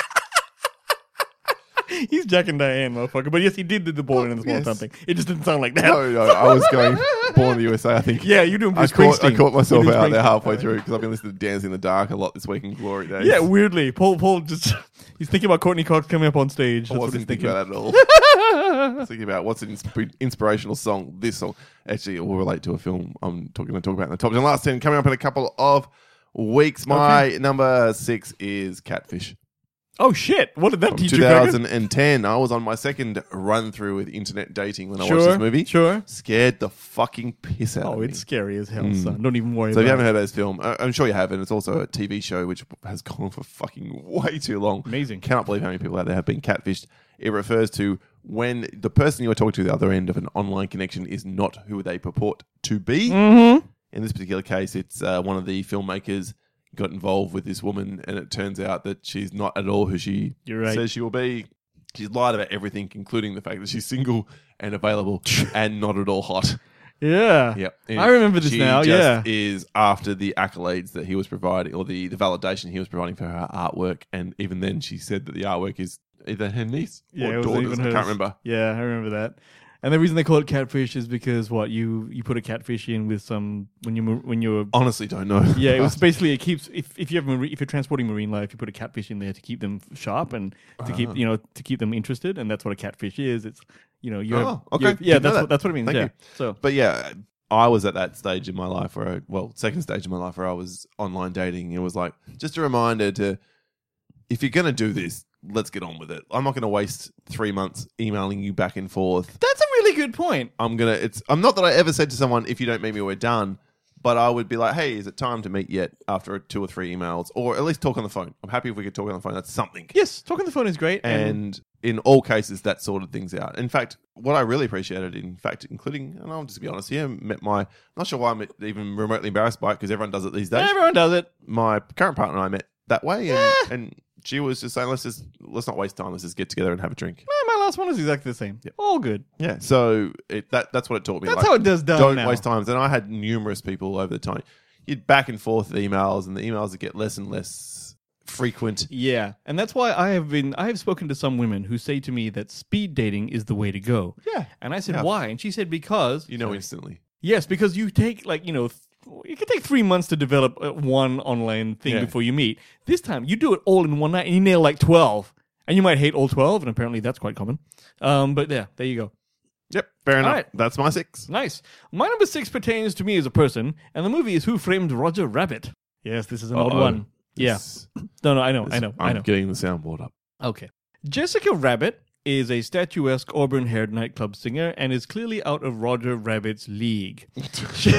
He's Jack and Diane, motherfucker. But yes, he did do the born in the small Yes. town thing. It just didn't sound like that. No, no, I was going born in the U S A, I think. Yeah, you're doing I Bruce caught, I Springsteen. caught myself You're doing out there Springsteen. halfway through because I've been listening to Dance in the Dark a lot this week in Glory Days. Yeah, weirdly. Paul Paul just he's thinking about Courtney Cox coming up on stage. I That's what he's wasn't thinking thinking. about that at all. I was thinking about what's an insp- inspirational song. This song actually it will relate to a film I'm talking to talk about in the top ten. Last ten coming up in a couple of weeks. My Okay. number six is Catfish. Oh shit! What did that From teach you, Gregor? twenty ten, I was on my second run through with internet dating when I Sure, watched this movie. sure. Scared the fucking piss out Oh, of me. it's scary as hell, son. Don't even worry So if about you haven't it. heard of this film, I- I'm sure you haven't. It's also a T V show which has gone on for fucking way too long. Amazing. Cannot believe how many people out there have been catfished. It refers to when the person you are talking to the other end of an online connection is not who they purport to be. Mm-hmm. In this particular case, it's uh, one of the filmmakers got involved with this woman, and it turns out that she's not at all who she You're right. says she will be. She's lied about everything, including the fact that she's single and available and not at all hot. Yeah. Yep. I remember this she now, just yeah. is after the accolades that he was providing, or the, the validation he was providing for her artwork, and even then she said that the artwork is either her niece Yeah, or it wasn't daughters. even I hers. can't remember. Yeah, I remember that. And the reason they call it catfish is because what you you put a catfish in with some when you when you're Honestly, don't know. yeah, it was basically it keeps if, if you have marine, if you're transporting marine life, you put a catfish in there to keep them sharp and to Ah. keep you know to keep them interested, and that's what a catfish is. It's you know you have Oh, okay. you have- yeah, Didn't know that's that. what that's what it means. Thank yeah, you. so But yeah, I was at that stage in my life where, I, well, second stage in my life where I was online dating. It was like just a reminder to, if you're going to do this, let's get on with it. I'm not going to waste three months emailing you back and forth. that's a really good point. I'm gonna. It's. I'm not that I ever said to someone, if you don't meet me, we're done. But I would be like, hey, is it time to meet yet? After two or three emails, or at least talk on the phone. I'm happy if we could talk on the phone. That's something. Yes, talking on the phone is great. And in all cases, that sorted things out. In fact, what I really appreciated, in fact, including, and I'll just be honest here, met my, not sure why I'm even remotely embarrassed by it because everyone does it these days. everyone does it. My current partner and I met that way, and, and she was just saying, let's just let's not waste time. Let's just get together and have a drink. Eh, my last one was exactly the same. All good. Yeah. So it, that that's what it taught me. That's Like, how it does done Don't now. waste times. And I had numerous people over the time. You'd back and forth with emails, and the emails would get less and less frequent. Yeah, and that's why I have been. I have spoken to some women who say to me that speed dating is the way to go. Yeah. And I said, Yeah. why? And she said, because You know instantly. yes, because you take like you know, th- it can take three months to develop uh, one online thing Yeah. before you meet. This time, you do it all in one night, and you nail like twelve. And you might hate all twelve, and apparently that's quite common. Um, but yeah, there you go. Yep. Fair enough. right. That's my six. Nice. My number six pertains to me as a person, and the movie is Who Framed Roger Rabbit. Yes, this is an old Uh-oh. one. Yeah. This- No, no, I know, I this- know, I'm I know. getting the soundboard up. Okay. Jessica Rabbit is a statuesque auburn-haired nightclub singer and is clearly out of Roger Rabbit's league. she,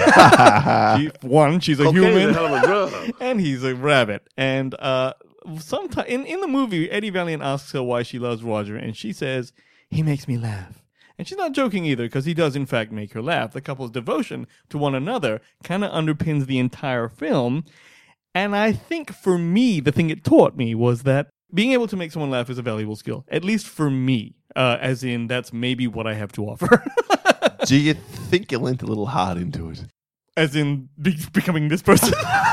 one, she's a human, and he's a rabbit. And uh, sometime in, in the movie, Eddie Valiant asks her why she loves Roger, and she says, he makes me laugh. And she's not joking either, because he does in fact make her laugh. The couple's devotion to one another kind of underpins the entire film. And I think for me, the thing it taught me was that being able to make someone laugh is a valuable skill, at least for me, uh, as in that's maybe what I have to offer. Do you think you leant a little hard into it? As in be- becoming this person.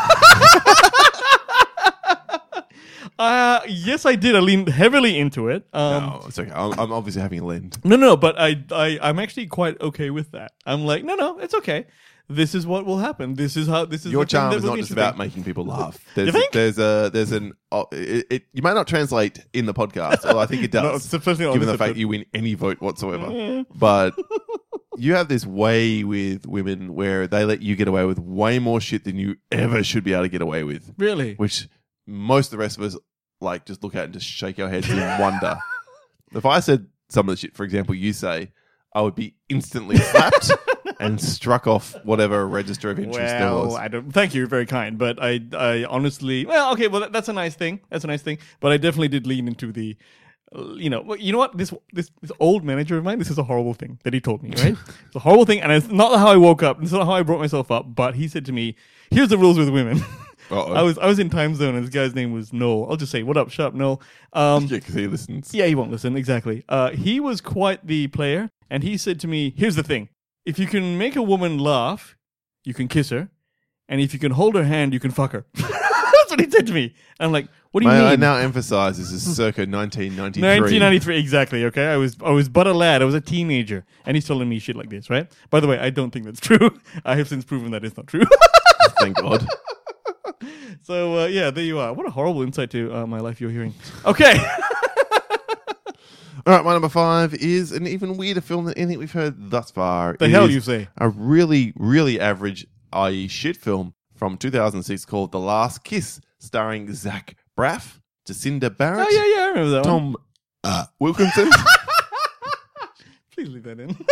uh, yes, I did. I leaned heavily into it. Um, no, it's okay. I'm, I'm obviously having a lend. No, no, but I, I, I'm actually quite okay with that. I'm like, no, no, it's okay. This is what will happen. This is how. This is Your the thing charm that is will not be just about interesting. making people laugh. There's, think? there's a there's an oh, it, it you may not translate in the podcast. Well, I think it does. No, it's especially on given the this fact episode. you win any vote whatsoever. But you have this way with women where they let you get away with way more shit than you ever should be able to get away with. Really? Which most of the rest of us like just look at and just shake our heads in wonder. If I said some of the shit, for example, you say, I would be instantly slapped and struck off whatever register of interest there Well, was. I don't. Thank you, very kind. But I, I honestly, well, okay, well, that, that's a nice thing. That's a nice thing. But I definitely did lean into the uh, you know, well, you know what? This this this old manager of mine, this is a horrible thing that he told me, right? It's a horrible thing, and it's not how I woke up. It's not how I brought myself up. But he said to me, "Here's the rules with women." Uh-oh. I was I was in time zone, and this guy's name was Noel. I'll just say, "What up, Sharp Noel?" Um, Yeah, because he listens. yeah, he won't listen. Exactly. Uh, he was quite the player, and he said to me, "Here's the thing: if you can make a woman laugh, you can kiss her, and if you can hold her hand, you can fuck her." That's what he said to me. And I'm like, "What do you May mean?" I now emphasize this is circa nineteen ninety-three. nineteen ninety-three, exactly. Okay, I was I was but a lad. I was a teenager, and he's telling me shit like this, right? By the way, I don't think that's true. I have since proven that it's not true. Thank God. So uh, yeah, there you are. What a horrible insight to uh, my life you're hearing. Okay. All right, my number five is an even weirder film than anything we've heard thus far. The It hell is you say? A really, really average, that is shit film from two thousand six called The Last Kiss, starring Zach Braff, Jacinda Barrett, Oh yeah, yeah, I remember that one. Tom uh, Wilkinson. Please leave that in.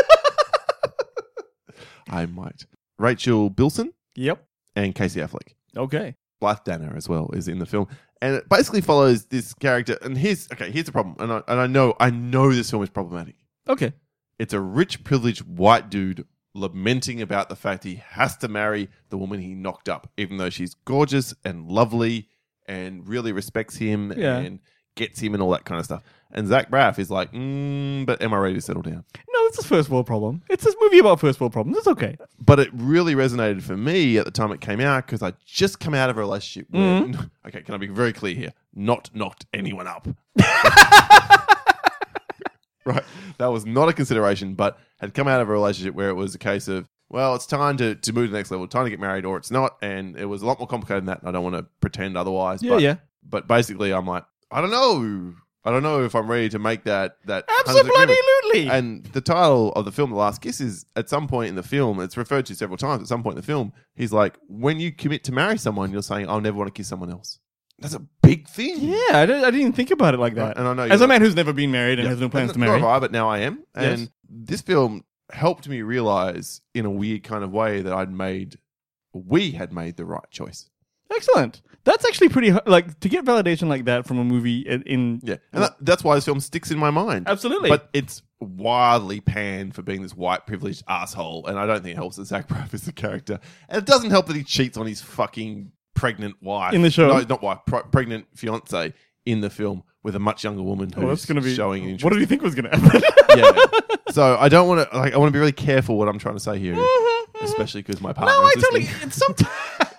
I might. Rachel Bilson Yep. and Casey Affleck. Okay. Blythe Danner as well is in the film, and it basically follows this character. And here's okay. Here's the problem, and I, and I know I know this film is problematic. Okay. It's a rich, privileged white dude lamenting about the fact he has to marry the woman he knocked up, even though she's gorgeous and lovely and really respects him Yeah. and gets him and all that kind of stuff. And Zach Braff is like, mm, but am I ready to settle down? No, it's a first world problem. It's this movie about first world problems. It's okay. But it really resonated for me at the time it came out because I just come out of a relationship where, okay, can I be very clear here? Not knocked anyone up. Right. That was not a consideration, but had come out of a relationship where it was a case of, well, it's time to, to move to the next level, time to get married, or it's not. And it was a lot more complicated than that. And I don't want to pretend otherwise. Yeah, but, yeah. But basically, I'm like, I don't know. I don't know if I'm ready to make that that one hundred percent commitment. Absolutely. And the title of the film, The Last Kiss, is at some point in the film, it's referred to several times. At some point in the film, he's like, when you commit to marry someone, you're saying, I'll never want to kiss someone else. That's a big thing. Yeah, I didn't, I didn't even think about it like that. Right, and I know As you're- a man who's never been married and Yeah. has no plans And to marry. Nor have I, but now I am. And Yes. this film helped me realize in a weird kind of way that I'd made, we had made the right choice. Excellent. That's actually pretty h- like to get validation like that from a movie in. in Yeah. And that, that's why this film sticks in my mind. Absolutely. But it's wildly panned for being this white privileged asshole. And I don't think it helps that Zach Braff is the character. And it doesn't help that he cheats on his fucking pregnant wife. In the show? No, not wife, pre- pregnant fiance in the film with a much younger woman who's Oh, that's going to be showing interest. What did you think was going to happen? Yeah. So I don't want to, like, I want to be really careful what I'm trying to say here, especially because my partner No, I is totally. listening. It's sometimes,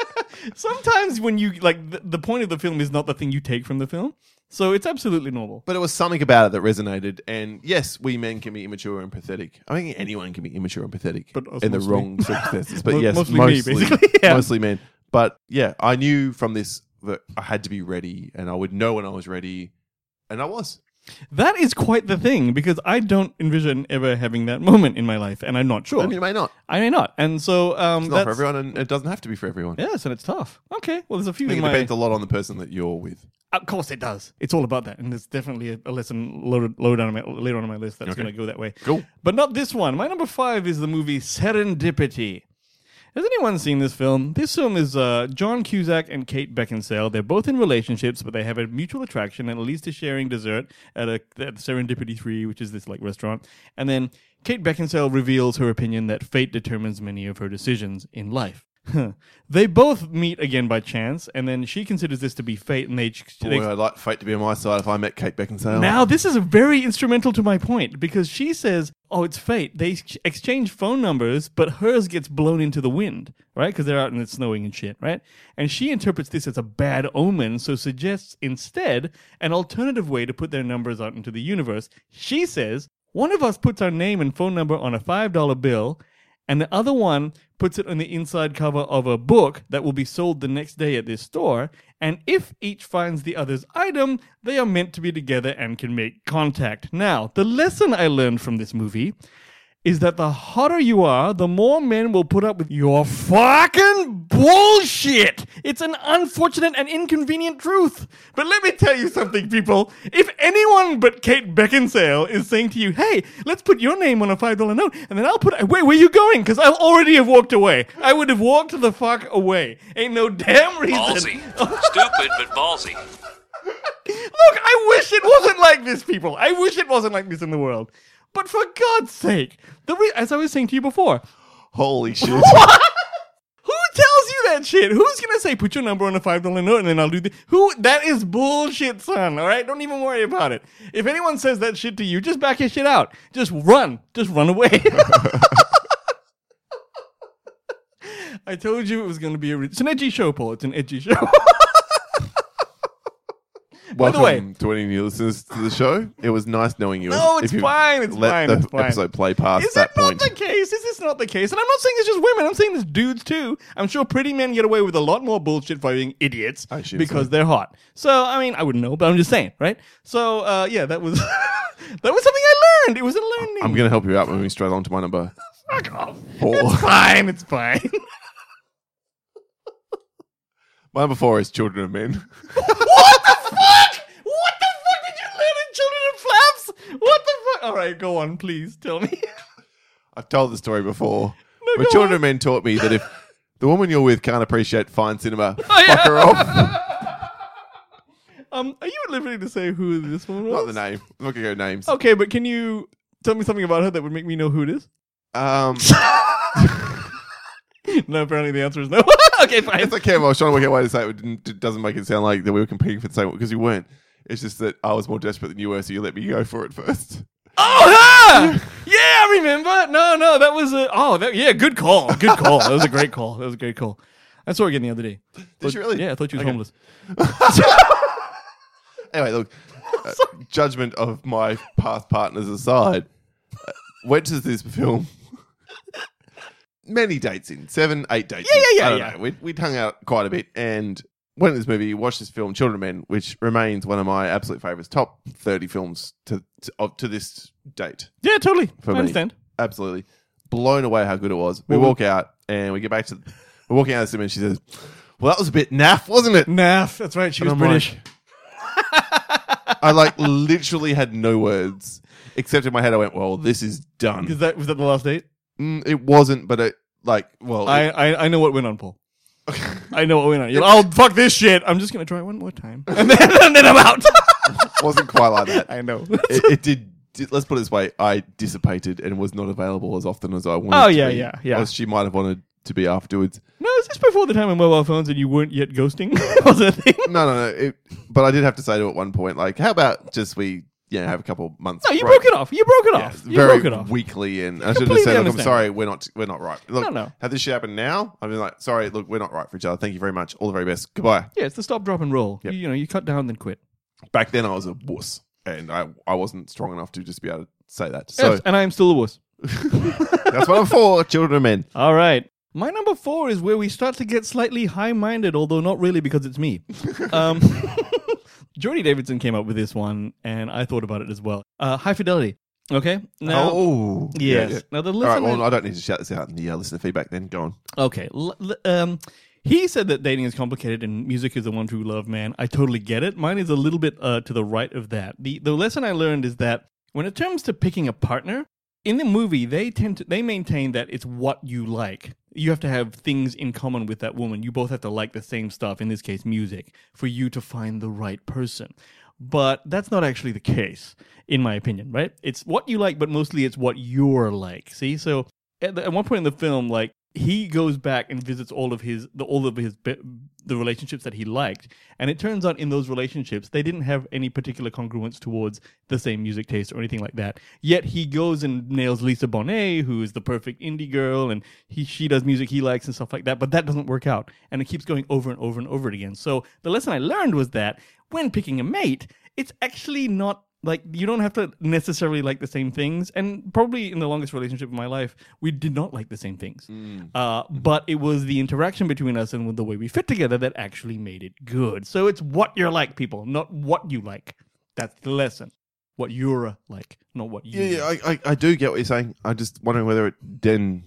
sometimes when you like the, the point of the film is not the thing you take from the film, so it's absolutely normal. But it was something about it that resonated. And yes, we men can be immature and pathetic. I think anyone can be immature and pathetic But us in the mostly. wrong circumstances. But Mo- yes, mostly mostly, me, basically. Yeah. mostly men. But yeah, I knew from this that I had to be ready, and I would know when I was ready, and I was. That is quite the thing because I don't envision ever having that moment in my life, and I'm not sure. And you may not. I may not, and so um, It's not for everyone, and it doesn't have to be for everyone. Yes, and it's tough. Okay, well, there's a few. I think in it my... depends a lot on the person that you're with. Of course, it does. It's all about that, and there's definitely a, a lesson loaded, loaded on my, later on my list that's Okay. going to go that way. Cool. But not this one. My number five is the movie Serendipity. Has anyone seen this film? This film is uh, John Cusack and Kate Beckinsale. They're both in relationships, but they have a mutual attraction, and at least is sharing dessert at, a, at Serendipity three, which is this like restaurant. And then Kate Beckinsale reveals her opinion that fate determines many of her decisions in life. They both meet again by chance, and then she considers this to be fate, and they... they Boy, I'd like fate to be on my side if I met Kate Beckinsale. now, this is very instrumental to my point because she says, oh, it's fate. They ex- exchange phone numbers, but hers gets blown into the wind, right? Because they're out and it's snowing and shit, right? And she interprets this as a bad omen, so suggests instead an alternative way to put their numbers out into the universe. She says, one of us puts our name and phone number on a five dollar bill, and the other one puts it on the inside cover of a book that will be sold the next day at this store. And if each finds the other's item, they are meant to be together and can make contact. Now, the lesson I learned from this movie is that the hotter you are, the more men will put up with your fucking bullshit. It's an unfortunate and inconvenient truth. But let me tell you something, people. If anyone but Kate Beckinsale is saying to you, hey, let's put your name on a five dollar note, and then I'll put, wait, where are you going? Because I'll already have walked away. I would have walked the fuck away. Ain't no damn reason. Ballsy. Stupid, but ballsy. Look, I I wish it wasn't like this, people. I wish it wasn't like this in the world. But for God's sake, the re- as I was saying to you before, Holy shit. what? Who tells you that shit? Who's gonna say put your number on a five dollar note and then I'll do the who? That is bullshit, son. All right, don't even worry about it. If anyone says that shit to you, just back your shit out. Just run. Just run away. I told you it was gonna be a. Re- it's an edgy show, Paul. It's an edgy show. Welcome way- to any new listeners to the show. It was nice knowing you. No, If it's you fine. It's let fine. the It's fine. episode play past Is that that not point. the case? Is this not the case? And I'm not saying it's just women. I'm saying it's dudes too. I'm sure pretty men get away with a lot more bullshit by being idiots I assume because so. they're hot. So I mean, I wouldn't know, but I'm just saying, right? So uh, yeah, that was that was something I learned. It was a learning. I'm going to help you out moving straight on to my number Fuck off. four. It's fine. It's fine. My number four is Children of Men. What the fuck? What the fuck did you learn in Children of Flaps? What the fuck? All right, go on, please tell me. I've told the story before. No, but go Children on. of Men taught me that if the woman you're with can't appreciate fine cinema, Oh, fuck yeah. her off. Um, are you at liberty to say who this one was? Not the name. I'm not going to go names. Okay, but can you tell me something about her that would make me know who it is? Um, No, apparently the answer is no. Okay, fine. it's okay. Well, I was trying to work out a way to say it. It, didn't, it doesn't make it sound like that we were competing for the same, because you weren't. It's just that I was more desperate than you were, so you let me go for it first. Oh, her! Yeah, I remember. No, no, that was a. Oh, that, yeah, good call. Good call. That was a great call. That was a great call. I saw her again the other day. Did Thought- you really? Yeah, I thought she was Okay. homeless. Anyway, look, uh, judgment of my past partners aside, uh, went to this film. Many dates in, seven, eight dates Yeah, in. yeah, yeah, I don't yeah. know. We'd, we'd hung out quite a bit and went to this movie, watched this film, Children of Men, which remains one of my absolute favourites, top thirty films to to, of, to this date. Yeah, totally. For I me. understand. Absolutely. Blown away how good it was. We Well, walk out and we get back to, we're walking out of the cinema and she says, well, that was a bit naff, wasn't it? Naff. That's right. She And was I'm British. I like literally had no words, except in my head I went, well, this is done. Is that was that the last date? Mm, it wasn't, but it, like, well, I, it- I I know what went on, Paul. I know what went on. You're like, oh, fuck this shit. I'm just gonna try one more time, and then and then I'm out. wasn't quite like that. I know. It, it did, did. Let's put it this way: I dissipated and was not available as often as I wanted. Oh, to yeah, be, yeah, yeah. As she might have wanted to be afterwards. No, is this before the time of mobile phones and you weren't yet ghosting? Was it a thing? No, no, no. It, but I did have to say to her at one point, like, how about just we, you know, have a couple months. No, you break? broke it off. You broke it Yeah, off. You very broke it off. weakly, and I should have Completely said, "Look, I'm understand. sorry, we're not, we're not right." Look, No, no. Have this shit happen now? I've been like, "Sorry, look, we're not right for each other. Thank you very much. All the very best. Goodbye." Yeah, it's the stop, drop, and roll. Yep. You, you know, you cut down, then quit. Back then, I was a wuss, and I, I wasn't strong enough to just be able to say that. So Yes, and I am still a wuss. that's what I'm for, children of men. All right. My number four is where we start to get slightly high-minded, although not really because it's me. um, Jordy Davidson came up with this one, and I thought about it as well. Uh, High Fidelity. Okay. Now, oh, yes. yeah, yeah. Now the All right. listener. Well, I don't need to shout this out in the uh, listener feedback. Then go on. Okay. L- l- um, he said that dating is complicated and music is the one true love, man. I totally get it. Mine is a little bit uh, to the right of that. The the lesson I learned is that when it comes to picking a partner, in the movie, they tend to they maintain that it's what you like. You have to have things in common with that woman. You both have to like the same stuff, in this case, music, for you to find the right person. But that's not actually the case, in my opinion, right? It's what you like, but mostly it's what you're like. See? So at, the, at one point in the film, like, he goes back and visits all of his the all of his be- the relationships that he liked, and it turns out in those relationships they didn't have any particular congruence towards the same music taste or anything like that. Yet he goes and nails Lisa Bonet, who is the perfect indie girl, and he she does music he likes and stuff like that. But that doesn't work out, and it keeps going over and over and over again. So the lesson I learned was that when picking a mate, it's actually not. Like, you don't have to necessarily like the same things. And probably in the longest relationship of my life, we did not like the same things. Mm. Uh, but it was the interaction between us and the way we fit together that actually made it good. So it's what you're like, people, not what you like. That's the lesson. What you're like, not what you Yeah, yeah, like. I, I, I do get what you're saying. I'm just wondering whether it then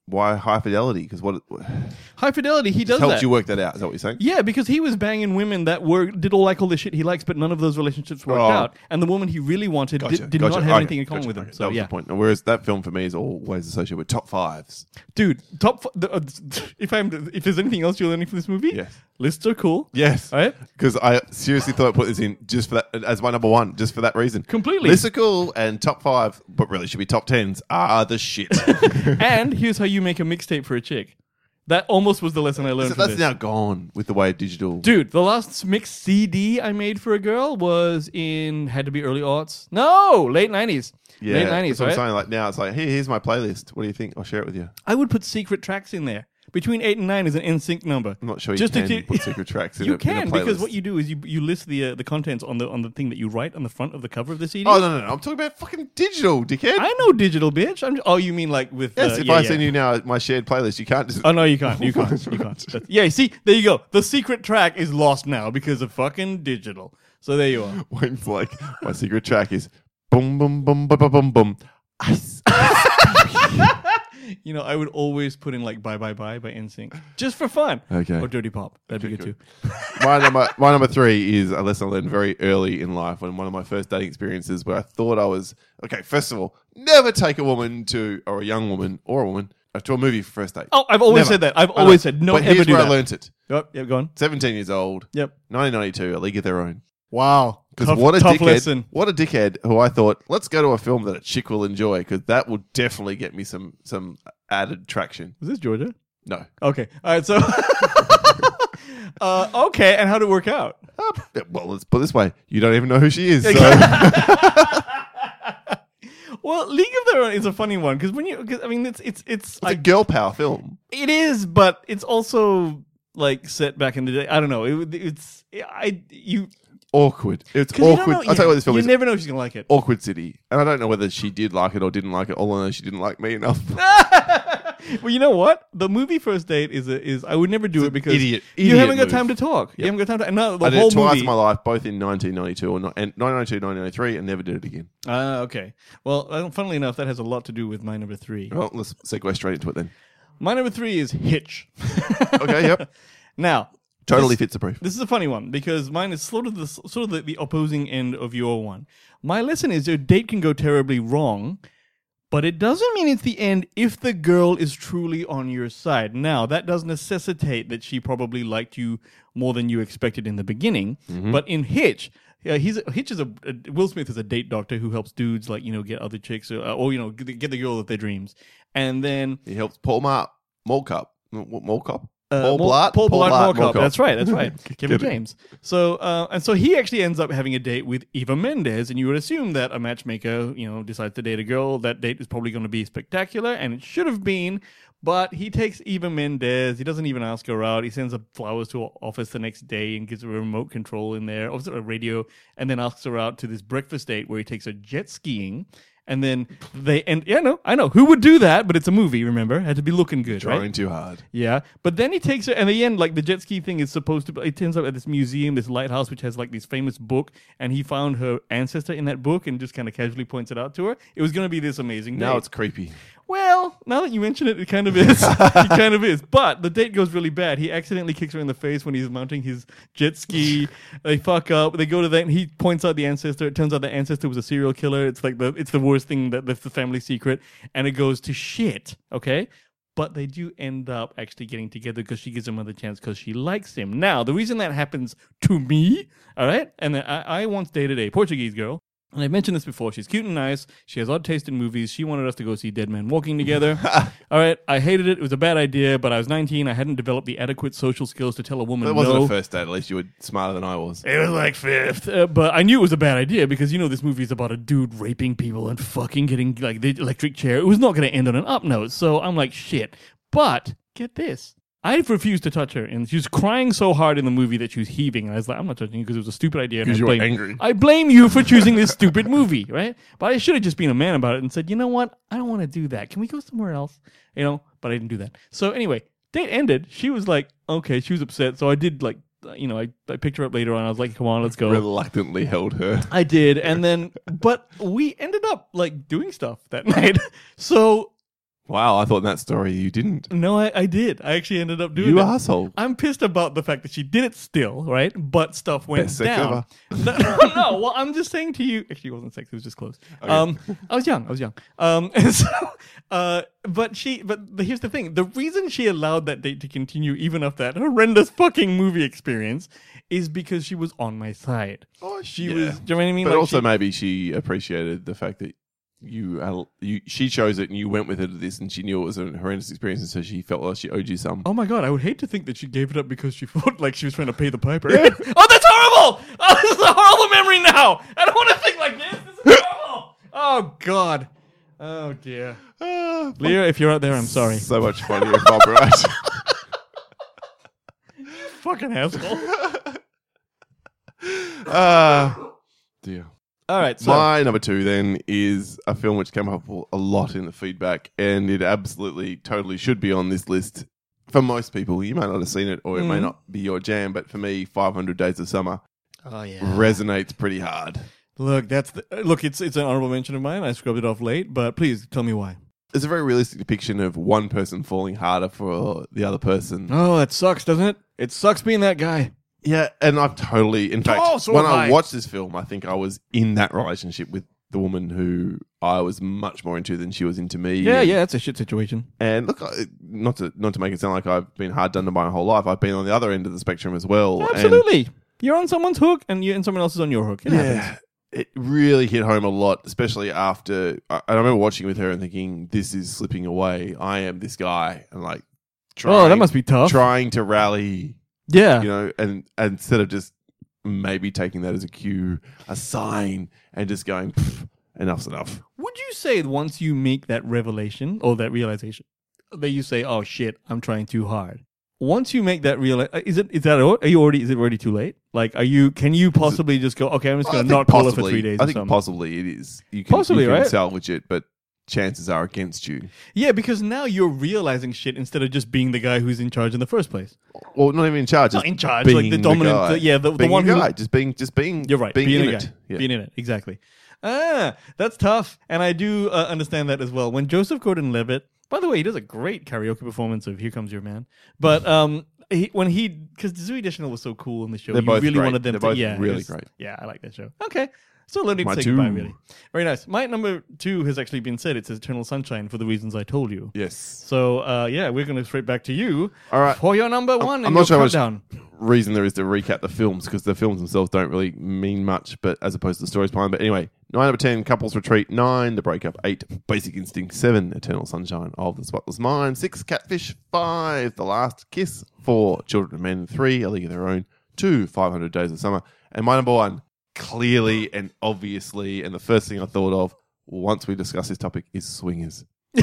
why high fidelity? Because what High Fidelity, he does helps that. you work that out. Is that what you're saying? Yeah, because he was banging women that were did all like all the shit he likes, but none of those relationships worked Oh. out. And the woman he really wanted Gotcha, did, did gotcha. not have Okay, anything in common gotcha. with him. Okay, So that was yeah, the point. And whereas that film for me is always associated with top fives. dude, top. F- the, uh, if I'm if there's anything else you're learning from this movie, Yes. lists are cool. Yes, Right? Because I seriously thought I'd put this in just for that as my number one, just for that reason. Completely. Lists are cool, and top five, but really should be top tens, are the shit. And here's how you make a mixtape for a chick. That almost was the lesson I learned So from that's this. now gone with the way digital. Dude, the last mixed C D I made for a girl was in had to be early aughts. No, late nineties. yeah, late nineties, that's what right? I'm saying. Like now, it's like, hey, here's my playlist. What do you think? I'll share it with you. I would put secret tracks in there. Between eight and nine is an N sync number. I'm not sure you Just to can keep- put secret tracks in You a, can in a because playlist. what you do is you you list the uh, the contents on the on the thing that you write on the front of the cover of the C D. Oh no, no, no! I'm talking about fucking digital, dickhead. I know digital, bitch. I'm, oh, you mean like with? yes, uh, if yeah, I yeah. send you now my shared playlist, you can't just. Oh no, you can't. You can't. You can't. That's- yeah, see, there you go. The secret track is lost now because of fucking digital. So there you are. Wayne's like, my secret track is boom, boom, boom, boom, boom, boom, boom. Ice. You know, I would always put in like "Bye Bye Bye" by N Sync just for fun. Okay. Or "Dirty Pop." That'd be Okay, good good. too. my number, my number three is a lesson I learned very early in life when one of my first dating experiences where I thought I was okay. First of all, never take a woman to or a young woman or a woman uh, to a movie for first date. Oh, I've always Never. said that. I've I know. always said no. But Ever here's do where that. I learnt it. Yep. Yep. Go on. seventeen years old. Yep. nineteen ninety-two, A League of Their Own. Wow. Because Tough, what a tough dickhead! lesson. What a dickhead! Who I thought, let's go to a film that a chick will enjoy because that will definitely get me some some added traction. Was this Georgia? No, Okay. All right. So. uh, okay. And how did it work out? Uh, well, let's put it this way: you don't even know who she is. So. Well, League of Their Own is a funny one because when you, cause, I mean, it's it's it's It's a girl power film. it is, but it's also like set back in the day. I don't know. It, it's I you Awkward. It's 'cause you don't awkward. know- I'll tell you what this film you is. never know if she's gonna like it. Awkward City. And I don't know whether she did like it or didn't like it. All I know she didn't like me enough. Well, you know what? The movie First Date is a, is I would never do it because idiot- you idiot haven't got move. time to talk. You Yep. haven't got time to. And no, the I did whole it twice movie. in my life, both in nineteen ninety-two or not, and nineteen ninety-two, nineteen ninety-three, and never did it again. Ah, okay. Well, uh, funnily enough, that has a lot to do with my number three. Well, let's segue straight into it then. My number three is Hitch. Okay, yep. Now, Totally this, fits the brief. This is a funny one because mine is sort of the sort of the, the opposing end of your one. My lesson is your date can go terribly wrong, but it doesn't mean it's the end if the girl is truly on your side. Now, that does necessitate that she probably liked you more than you expected in the beginning. Mm-hmm. But in Hitch, uh, he's a, Hitch is a, a Will Smith is a date doctor who helps dudes like you know get other chicks or, or you know get, get the girl of their dreams, and then He helps Paul Mar- Mall Cup. What, Mall Cup? Uh, Paul Mol- Blart? Paul Paul Blart Blart Mall Cop. Mall Cop. That's right. That's right. Kevin Get it. James. So, uh, and so he actually ends up having a date with Eva Mendes, and you would assume that a matchmaker, you know, decides to date a girl. That date is probably going to be spectacular, and it should have been. But he takes Eva Mendes. He doesn't even ask her out. He sends her flowers to her office the next day and gives her a remote control in there, or a radio, and then asks her out to this breakfast date where he takes her jet skiing. And then they and yeah, no, I know who would do that, but it's a movie. Remember, had to be looking good, Trying right? too hard. Yeah, but then he takes her, and in the end, like the jet ski thing is supposed to. It turns out at this museum, this lighthouse, which has like this famous book, and he found her ancestor in that book, and just kind of casually points it out to her. It was going to be this amazing. Now date. it's creepy. Well, now that you mention it, it kind of is. It kind of is. But the date goes really bad. He accidentally kicks her in the face when he's mounting his jet ski. They fuck up. They go to that, and he points out the ancestor. It turns out the ancestor was a serial killer. It's like the it's the worst thing that that's the family secret, and it goes to shit. Okay. But they do end up actually getting together because she gives him another chance because she likes him. Now, the reason that happens to me, all right, and I, I once dated a Portuguese girl. And I've mentioned this before. She's cute and nice. She has odd taste in movies. She wanted us to go see Dead Man Walking together. All right. I hated it. It was a bad idea, but I was nineteen. I hadn't developed the adequate social skills to tell a woman That wasn't no. a first date. At least you were smarter than I was. It was like fifth. Uh, but I knew it was a bad idea because, you know, this movie is about a dude raping people and fucking getting, like, the electric chair. It was not going to end on an up note. So I'm like, shit. But get this. I refused to touch her, and she was crying so hard in the movie that she was heaving. And I was like, I'm not touching you because it was a stupid idea. and 'Cause I you were blame- angry. I blame you for choosing this stupid movie, right? But I should have just been a man about it and said, you know what? I don't want to do that. Can we go somewhere else? You know, but I didn't do that. So anyway, date ended. She was like, okay, she was upset. So I did like, you know, I, I picked her up later on. I was like, come on, let's go. Reluctantly held her. I did. And then, but we ended up like doing stuff that night. So Wow, I thought in that story you didn't. No, I, I did. I actually ended up doing You it. asshole. I'm pissed about the fact that she did it still, right? But stuff went Best sex down. No, no, no. Well, I'm just saying to you. Actually, it wasn't sex. It was just close. Um, I was young. I was young. Um, and so, uh, but she. But the, here's the thing: the reason she allowed that date to continue even after that horrendous fucking movie experience is because she was on my side. Oh, She yeah. was. Do you know what I mean? But Like, also she- maybe she appreciated the fact that you, uh, you she chose it and you went with her to this, and she knew it was a horrendous experience, and so she felt like she owed you some. Oh my god, I would hate to think that she gave it up because she felt like she was trying to pay the piper. Oh, that's horrible! Oh, this is a horrible memory now! I don't want to think like this. This is horrible! Oh god. Oh dear. Ah, Leo, if you're out there, I'm sorry. So much funnier if I'm right. Fucking asshole. Ah, dear. Alright, so. My number two then is a film which came up a lot in the feedback, and it absolutely, totally should be on this list. For most people, you may not have seen it, or it may Mm. not be your jam, but for me, five hundred Days of Summer Oh yeah. resonates pretty hard. Look, that's the, look, it's it's an honorable mention of mine. I scrubbed it off late, but please tell me why. It's a very realistic depiction of one person falling harder for the other person. Oh, that sucks, doesn't it? It sucks being that guy. Yeah, and I've totally, in fact, Oh, so when have I I. watched this film, I think I was in that relationship with the woman who I was much more into than she was into me. Yeah, and, yeah, it's a shit situation. And look, I- not to not to make it sound like I've been hard done to my whole life, I've been on the other end of the spectrum as well. and- Absolutely. You're on someone's hook, and you and someone else is on your hook. It yeah, happens. it really hit home a lot, especially after I, I remember watching with her and thinking, "This is slipping away. I am this guy," and like, trying, Oh, that must be tough. trying to rally. Yeah. You know, and, and instead of just maybe taking that as a cue, a sign, and just going, "Pff, enough's enough." Would you say once you make that revelation or that realization that you say, "Oh shit, I'm trying too hard." Once you make that real, is it is that are you already is it already too late? Like, are you? Can you possibly just go? Okay, I'm just I going to think not call her for possibly- three days. I or think something. possibly it is. You can, Possibly, you can right? salvage it, but chances are against you. Yeah, because now you're realizing shit instead of just being the guy who's in charge in the first place. Well, not even in charge. Not just in charge, being like the dominant- guy. the- yeah, the- the Being one a who- guy. just being, just being. You're right. Being, Being, in a it. guy. Yeah. Being in it. Exactly. Ah, that's tough. And I do uh, understand that as well. When Joseph Gordon-Levitt, by the way, he does a great karaoke performance of "Here Comes Your Man." But um, he, when he, because Zooey Deschanel was so cool in the show, They're you both really great. wanted them They're to. both Yeah, it really was- great. Yeah, I like that show. Okay. So learning My to say two. goodbye, really. Very nice. My number two has actually been said. It's Eternal Sunshine for the reasons I told you. Yes. So, uh, yeah, we're going to straight back to you All right. for your number one. I'm and not your sure how much countdown. reason there is to recap the films because the films themselves don't really mean much, but as opposed to the stories behind. But anyway, nine number ten, Couples Retreat. Nine, The Breakup. Eight, Basic Instinct. Seven, Eternal Sunshine of the Spotless Mind. Six, Catfish. Five, The Last Kiss. Four, Children of Men. Three, A League of Their Own. Two, five hundred Days of Summer. And my number one, clearly and obviously, and the first thing I thought of once we discuss this topic is Swingers.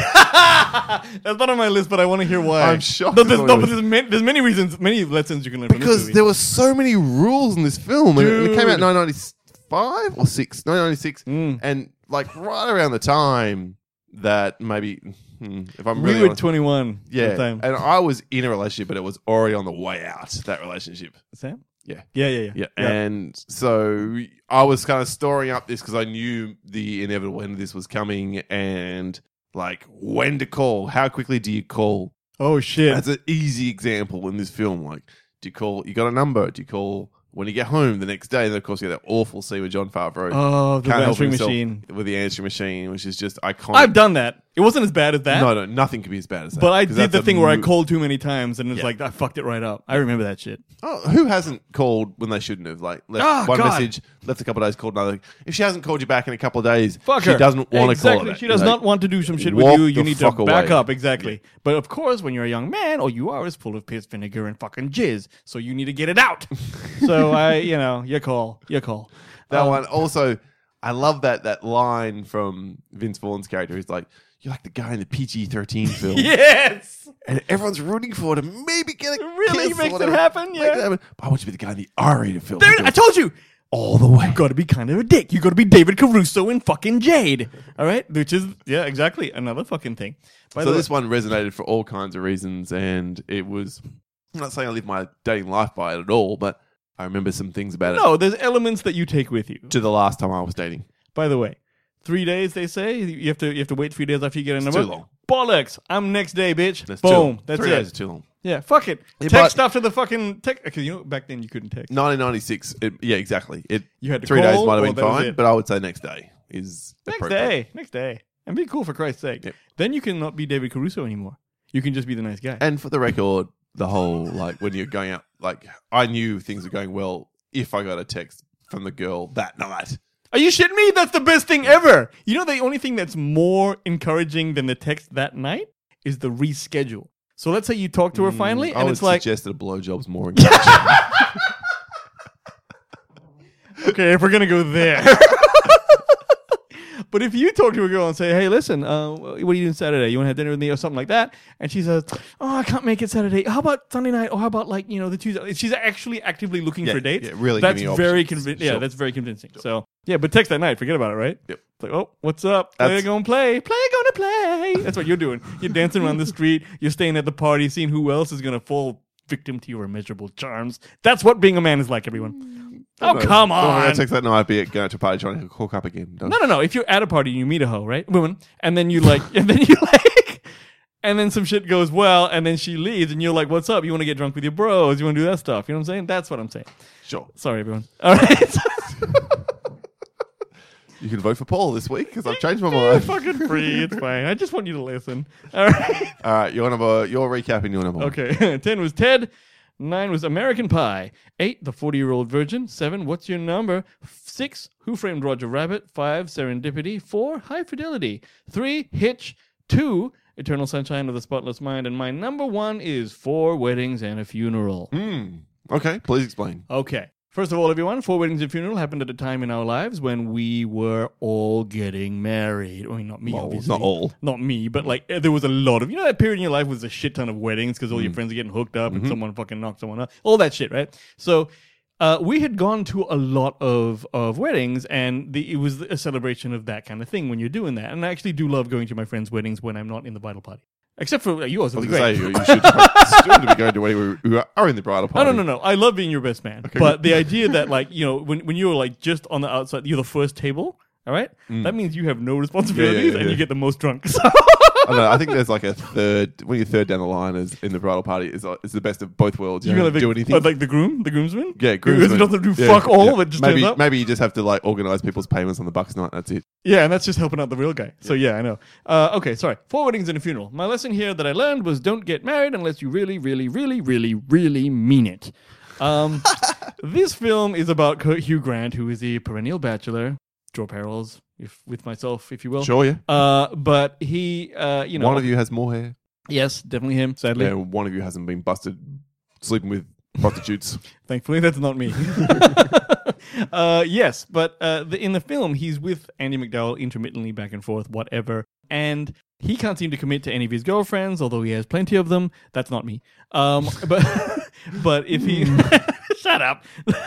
That's not on my list, but I want to hear why. I'm shocked No, it's there's, not no, on but your there's, many, there's many reasons, many lessons you can learn from this Because movie. there were so many rules in this film. And it- it came out in Dude. nineteen ninety-five or six, nineteen ninety-six. Mm. And like right around the time that maybe, hmm, if I'm we really were honest, twenty-one at yeah, the time. and I was in a relationship, but it was already on the way out, that relationship. Sam? Yeah. Yeah, yeah, yeah. Yeah. And so I was kind of storing up this because I knew the inevitable end of this was coming and like when to call, how quickly do you call? Oh, shit. That's an easy example in this film. Like, do you call, you got a number? Do you call when you get home the next day? And then, of course, you get that awful scene with John Favreau. oh, the Can't help answering himself machine. with the answering machine, which is just iconic. I've done that. It wasn't as bad as that. No, no, nothing could be as bad as that. But I 'Cause did that's the a thing where I mo- called too many times and it's Yeah. like, I fucked it right up. I remember that shit. Oh, who hasn't called when they shouldn't have? Like, left Ah, one God. message, left a couple of days, called another. If she hasn't called you back in a couple of days, Fuck she her. doesn't want to exactly. call it. back. She does Like, not want to do some shit walk with you. You the need to fuck back away. up. Exactly. But of course, when you're a young man, all you are is full of piss, vinegar, and fucking jizz. So you need to get it out. So I, you know, your call. Your call. That Um, one. Also, I love that that line from Vince Vaughn's character. He's like, "You're like the guy in the P G thirteen film." Yes. And everyone's rooting for it to maybe get a Really kiss or makes it whatever. happen, Make yeah. it happen. But I want you to be the guy in the R-rated film. Dude, Like, I told you. all the way. You got to be kind of a dick. You got to be David Caruso in fucking Jade. All right? Which is, yeah, exactly. Another fucking thing. By So the this way, one resonated for all kinds of reasons, and it was. I'm not saying I live my dating life by it at all, but I remember some things about it no, there's elements that you take with you. to the last time I was dating. By the way, three days, they say? You have to you have to wait three days after you get a It's number? too long. bollocks. I'm next day, bitch. That's too Boom. long. That's Three it. days is too long. Yeah, fuck it. Yeah, text but- stuff to the fucking text. Because you know, back then you couldn't text. nineteen ninety-six. It, yeah, exactly. It You had to three days call, might have or been that was fine, it? but I would say next day is Next appropriate. day. Next day. And be cool for Christ's sake. Yep. Then you can not be David Caruso anymore. You can just be the nice guy. And for the record, the whole like when you're going out, like I knew things were going well if I got a text from the girl that night. Are you shitting me? That's the best thing ever. You know, the only thing that's more encouraging than the text that night is the reschedule. So let's say you talk to her finally, I and would it's like, suggest that a blowjob's more encouraging. okay, if we're gonna go there. But if you talk to a girl and say, hey, listen, uh, what are you doing Saturday? You want to have dinner with me or something like that? And she says, oh, I can't make it Saturday. How about Sunday night? Or how about like, you know, the Tuesday? She's actually actively looking Yeah, for dates. yeah, really That's giving you very options. convincing. Yeah, Sure. that's very convincing. So, yeah, but text that night. Forget about it, right? Yep. It's like, oh, what's up? Player That's- gonna play. Player gonna play. That's what you're doing. You're dancing around the street. You're staying at the party, seeing who else is gonna fall victim to your immeasurable charms. That's what being a man is like, everyone. Oh, No, come don't worry, on. I text that night, be it going to a party trying to hook up again. Done. No, no, no. If you're at a party and you meet a hoe, right? Woman. And then you like, and then you like, and then some shit goes well, and then she leaves, and you're like, what's up? You want to get drunk with your bros? You want to do that stuff? You know what I'm saying? That's what I'm saying. Sure. Sorry, everyone. All right. You can vote for Paul this week because I've changed my You're mind. fucking free. It's fine. I just want you to listen. All right. All right, your number, your recap and your number. one. Okay. ten was Ted. Nine was American Pie. Eight, The forty-Year-Old Virgin. Seven, What's Your Number? Six, Who Framed Roger Rabbit? Five, Serendipity. Four, High Fidelity. Three, Hitch. Two, Eternal Sunshine of the Spotless Mind. And my number one is Four Weddings and a Funeral. Hmm. Okay, please explain. Okay. First of all, everyone, Four Weddings and a Funeral happened at a time in our lives when we were all getting married. I mean, not me, Well, obviously. not all. Not me, but like there was a lot of, you know, that period in your life was a shit ton of weddings because all Mm. your friends are getting hooked up Mm-hmm. and someone fucking knocked someone up. All that shit, right? So uh, we had gone to a lot of, of weddings, and the, it was a celebration of that kind of thing when you're doing that. And I actually do love going to my friends' weddings when I'm not in the bridal party. Except for uh, yours. I was It was going great. to say, you should still to be going to anyone who are in the bridal No, party. no, no, no. I love being your best man. Okay, but good. the idea that, like, you know, when, when you're, like, just on the outside, you're the first table, all right? That means you have no responsibilities Mm. yeah, and yeah. you get the most drunk. So I don't know. I think there's like a third, when you're third down the line is in the bridal party is is the best of both worlds. You you're don't going do to anything. like the groom, the groomsman? yeah, Who groomsmen. doesn't do Yeah, fuck all, yeah. but just maybe turns up? maybe you just have to like organize people's payments on the Bucks night. That's it. Yeah, and that's just helping out the real guy. So yeah, I know. Uh, okay, sorry. Four weddings and a funeral. My lesson here that I learned was don't get married unless you really, really, really, really, really mean it. Um, this film is about Kurt Hugh Grant, who is a perennial bachelor. Draw parallels if, with myself, if you will. Sure, yeah. Uh, but he, uh, you know, One of you has more hair. yes, definitely him. Sadly, Yeah, one of you hasn't been busted sleeping with prostitutes. thankfully, that's not me. uh, yes, but uh, the, in the film, he's with Andy McDowell intermittently back and forth, whatever, and he can't seem to commit to any of his girlfriends, although he has plenty of them. That's not me. Um, but but if he shut up,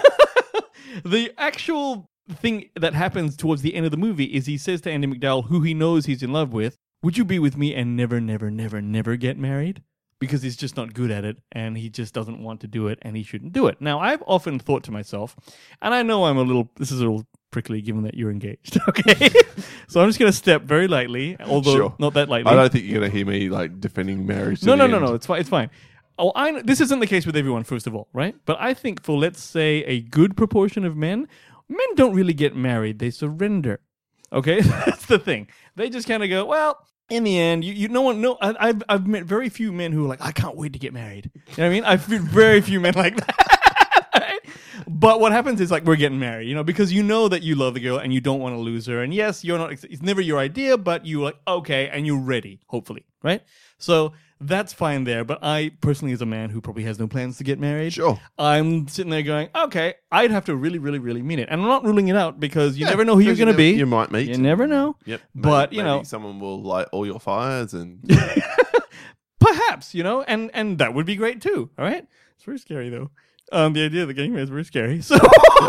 the actual thing that happens towards the end of the movie is he says to Andy McDowell, who he knows he's in love with, would you be with me and never, never, never, never get married? Because he's just not good at it and he just doesn't want to do it and he shouldn't do it. Now, I've often thought to myself, and I know I'm a little, this is a little prickly given that you're engaged, okay? So I'm just going to step very lightly, although Sure. not that lightly. I don't think you're going to hear me like defending marriage. to No, the no, no, end. no. It's fine. It's fine. Oh, I know, this isn't the case with everyone, first of all, right? But I think for, let's say, a good proportion of men, men don't really get married. They surrender. Okay? That's the thing. They just kind of go, well, in the end, you, you no one, no, I, I've, I've met very few men who are like, I can't wait to get married. You know what I mean? I've met very few men like that. Right? But what happens is like, we're getting married, you know, because you know that you love the girl and you don't want to lose her. And yes, you're not, it's never your idea, but you're like, okay, and you're ready, hopefully, right? So that's fine there. But I personally, as a man who probably has no plans to get married, Sure. I'm sitting there going, okay, I'd have to really, really, really mean it. And I'm not ruling it out because you never know who you're Because going to you be. never- You might meet. You never know. Yep. But, Maybe- you maybe know- someone will light all your fires and Perhaps, you know, and, and that would be great too. All right. It's very scary though. Um, the idea of the getting married is very scary. So,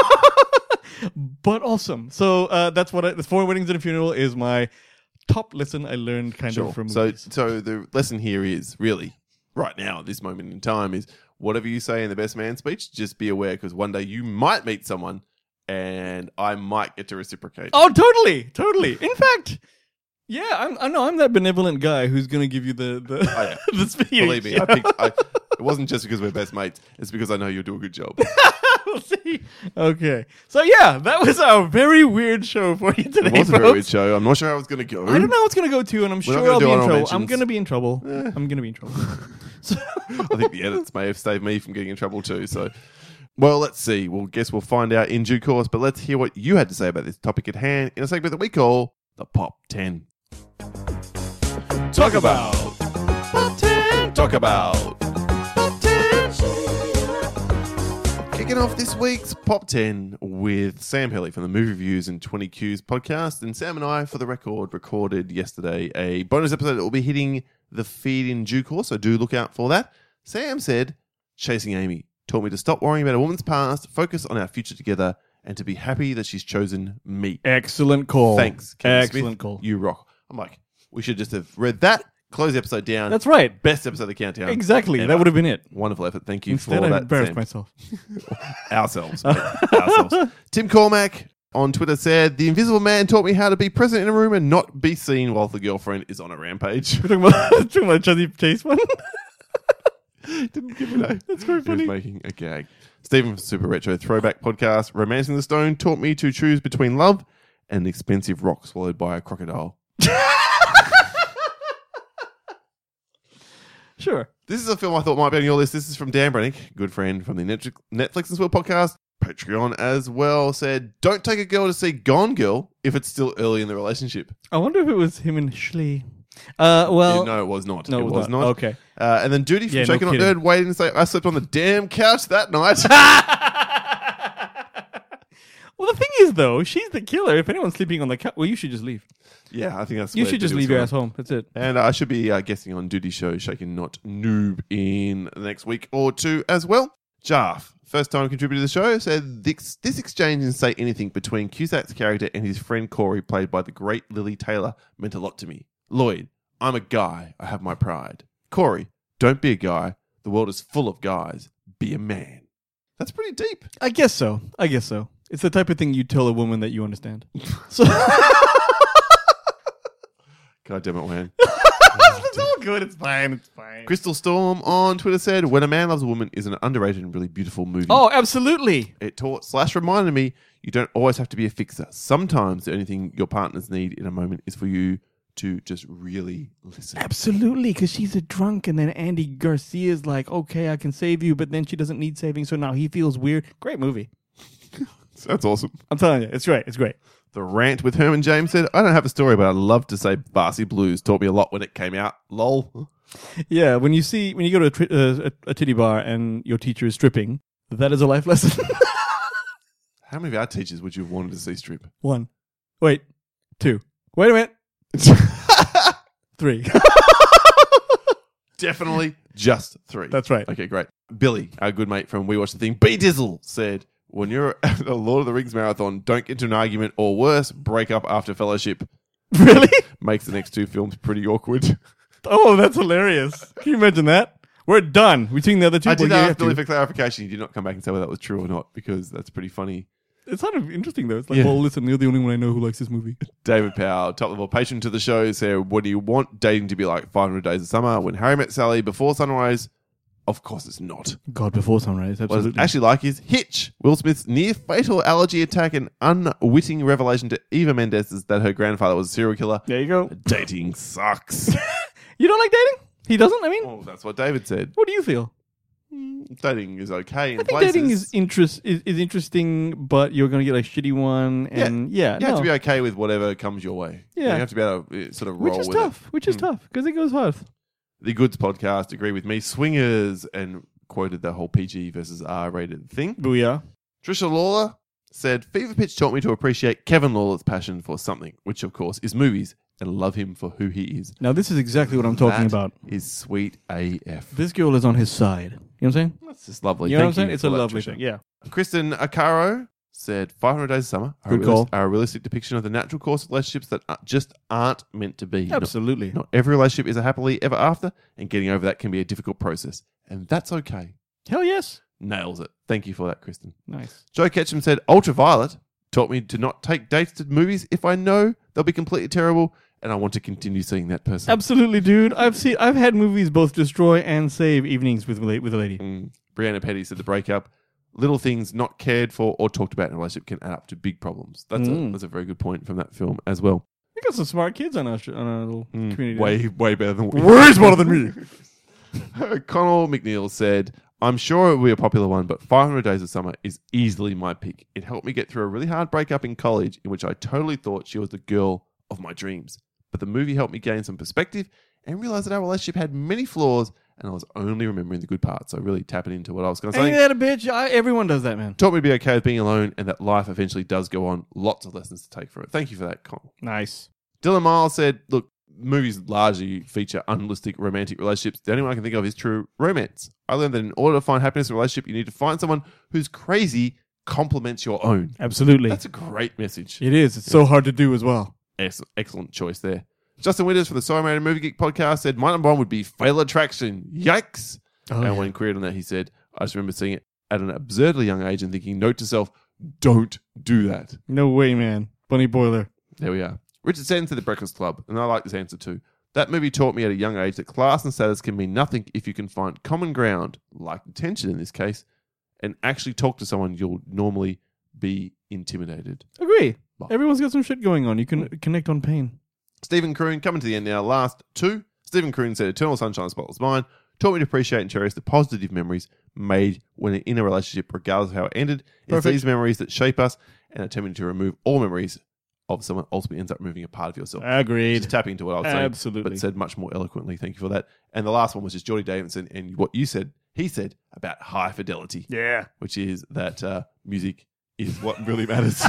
but awesome. So uh, that's what I, the Four Weddings and a Funeral is my top lesson I learned kind sure. of from So, movies. so the lesson here is really right now at this moment in time is whatever you say in the best man speech, just be aware because one day you might meet someone and I might get to reciprocate. Oh, totally, totally. In fact, Yeah, I'm, I know I'm that benevolent guy who's going to give you the the, Oh, yeah. the speech. Believe me, I picked, I, it wasn't just because we're best mates. It's because I know you'll do a good job. We'll see. Okay. So yeah, that was our very weird show for you today, It was a very folks. weird show. I'm not sure how it's going to go. I don't know how it's going to go to, and I'm not sure gonna I'll do be in honorable trouble. I'm mentions. going to be in trouble. I'm going to be in trouble. So I think the edits may have saved me from getting in trouble too. So, well, let's see. Well, guess we'll find out in due course. But let's hear what you had to say about this topic at hand in a segment that we call the Pop ten. Talk about Pop ten. Talk about Pop ten. Kicking off this week's Pop ten with Sam Helly from the Movie Reviews and twenty Qs podcast. And Sam and I, for the record, recorded yesterday a bonus episode that will be hitting the feed in due course, so do look out for that. Sam said, Chasing Amy taught me to stop worrying about a woman's past, focus on our future together, and to be happy that she's chosen me. excellent call. Thanks, Kevin Excellent Smith. call. You rock. I'm like, we should just have read that, close the episode down. That's right. Best episode of the countdown. Exactly. ever. That would have been it. Wonderful effort. Thank you Instead, for I that, embarrassed Sam. myself. Ourselves. mate. Ourselves. Tim Cormack on Twitter said, the Invisible Man taught me how to be present in a room and not be seen while the girlfriend is on a rampage. We're talking about, talking about Chevy Chase one. Didn't give it a That's very He was funny. making a gag. Stephen from Super Retro Throwback Podcast, Romancing the Stone taught me to choose between love and an expensive rock swallowed by a crocodile. Sure. This is a film I thought might be on your list. This is from Dan Brennick, good friend from the Netflix Netflix and Swill podcast, Patreon as well, said, don't take a girl to see Gone Girl if it's still early in the relationship. I wonder if it was him and Shlee. Uh, well, no, it was not. no, it was not. Okay. Uh, and then Duty from Yeah, no Shaken Not kidding. Nerd waiting to say, I slept on the damn couch that night. Well, the thing is, though, she's the killer. If anyone's sleeping on the couch, well, you should just leave. Yeah, I think that's You where should just Duty was leave your going. ass home. That's it. And I should be uh, guessing on Duty Show Shaken Not Noob in the next week or two as well. Jarf, first time contributor to the show, said this, this exchange in Say Anything between Cusack's character and his friend Corey, played by the great Lily Taylor, meant a lot to me. Lloyd, I'm a guy. I have my pride. Corey, don't be a guy. The world is full of guys. Be a man. That's pretty deep. I guess so. I guess so. It's the type of thing you tell a woman that you understand. So God damn it, Wayne. it's all good. It's fine. It's fine. Crystal Storm on Twitter said, When a Man Loves a Woman is an underrated and really beautiful movie. Oh, absolutely. It taught slash reminded me you don't always have to be a fixer. Sometimes the only thing your partners need in a moment is for you to just really listen. Absolutely, because she's a drunk, and then Andy Garcia's like, okay, I can save you, but then she doesn't need saving, so now he feels weird. Great movie. That's awesome. I'm telling you, it's great. It's great. The Rant with Herman James said, I don't have a story, but I love to say Barcy Blues taught me a lot when it came out. Lol. Yeah, when you see when you go to a, tri- uh, a, a titty bar and your teacher is stripping, that is a life lesson. How many of our teachers would you have wanted to see strip? One. Wait. Two. Wait a minute. Three. Definitely just three. That's right. Okay, great. Billy, our good mate from We Watch the Thing, B Dizzle, said, when you're at a Lord of the Rings marathon, don't get into an argument or worse, break up after Fellowship. Really? Makes the next two films pretty awkward. Oh, that's hilarious. Can you imagine that? We're done. We've seen the other two. I did Well, you ask have to. Billy for clarification. He did not come back and say whether that was true or not, because that's pretty funny. It's kind of interesting, though. It's like, Yeah. well, listen, you're the only one I know who likes this movie. David Powell, top level patron to the show, said, what do you want dating to be like five hundred Days of Summer? When Harry Met Sally before sunrise? Of course it's not. God Before Sunrise, What absolutely. it's actually like is Hitch. Will Smith's near fatal allergy attack and unwitting revelation to Eva Mendes is that her grandfather was a serial killer. there you go. Dating sucks. You don't like dating? He doesn't? I mean, Oh, that's what David said. what do you feel? Dating is okay in I think places. dating is, interest, is is interesting, but you're going to get a shitty one. And yeah, You have no. to be okay with whatever comes your way. Yeah. You have to be able to uh, sort of roll Which is with tough. it. Which is Mm. tough because it goes hard. The Goods podcast agree with me. Swingers, and quoted the whole P G versus R rated thing. Booyah. Trisha Lawler said, Fever Pitch taught me to appreciate Kevin Lawler's passion for something, which of course is movies, and love him for who he is. Now, this is exactly what I'm talking That about. is sweet A F. This girl is on his side. You know what I'm saying? That's just lovely. You know Thank what I'm saying? you It's for a that, lovely Trisha. thing. Yeah. Kristen Akaro said, five hundred Days of Summer are, Good a call. are a realistic depiction of the natural course of relationships that are- just aren't meant to be. Not- Absolutely. Not every relationship is a happily ever after, and getting over that can be a difficult process. And that's okay. Hell yes. Nails it. Thank you for that, Kristen. Nice. Joe Ketchum said, Ultraviolet taught me to not take dates to movies if I know they'll be completely terrible and I want to continue seeing that person. Absolutely, dude. I've seen. I've had movies both destroy and save evenings with with a lady. Mm. Brianna Petty said the breakup, little things not cared for or talked about in a relationship can add up to big problems. That's, Mm. a, that's a very good point from that film as well. We got some smart kids on our sh- on our little Mm. community. Way, way better than we way smarter than me. Connell McNeil said, I'm sure it will be a popular one, but five hundred Days of Summer is easily my pick. It helped me get through a really hard breakup in college in which I totally thought she was the girl of my dreams. But the movie helped me gain some perspective and realize that our relationship had many flaws and I was only remembering the good parts. So really tapping into what I was going to Ain't say. that a bitch? I, everyone does that, man. Taught me to be okay with being alone and that life eventually does go on. Lots of lessons to take from it. Thank you for that, Connell. Nice. Dylan Miles said, look, movies largely feature unrealistic romantic relationships. The only one I can think of is true romance. I learned that in order to find happiness in a relationship, you need to find someone who's crazy complements your own. Absolutely. That's a great message. It is. It's so hard to do as well. Ex- excellent choice there. Justin Winters for the Sorry Made a Movie Geek podcast said, my number one would be Fatal Attraction. Yikes. Oh, and yeah. when queried on that, he said, I just remember seeing it at an absurdly young age and thinking, note to self, don't do that. No way, man. Bunny Boiler. There we are. Richard Seddon to The Breakfast Club, and I like this answer too. That movie taught me at a young age that class and status can mean nothing if you can find common ground, like attention in this case, and actually talk to someone you'll normally be intimidated. Agree. Well. Everyone's got some shit going on. You can connect on pain. Stephen Croon, coming to the end now. Last two. Stephen Croon said, Eternal Sunshine of the Spotless Mind taught me to appreciate and cherish the positive memories made when in a relationship, regardless of how it ended. It's Perfect. these memories that shape us and determine to remove all memories of someone ultimately ends up removing a part of yourself. Agreed. Just tapping into what I was saying. Absolutely. But said much more eloquently. Thank you for that. And the last one was just Geordie Davidson and what you said, he said about high fidelity, Yeah. which is that uh, music is what really matters.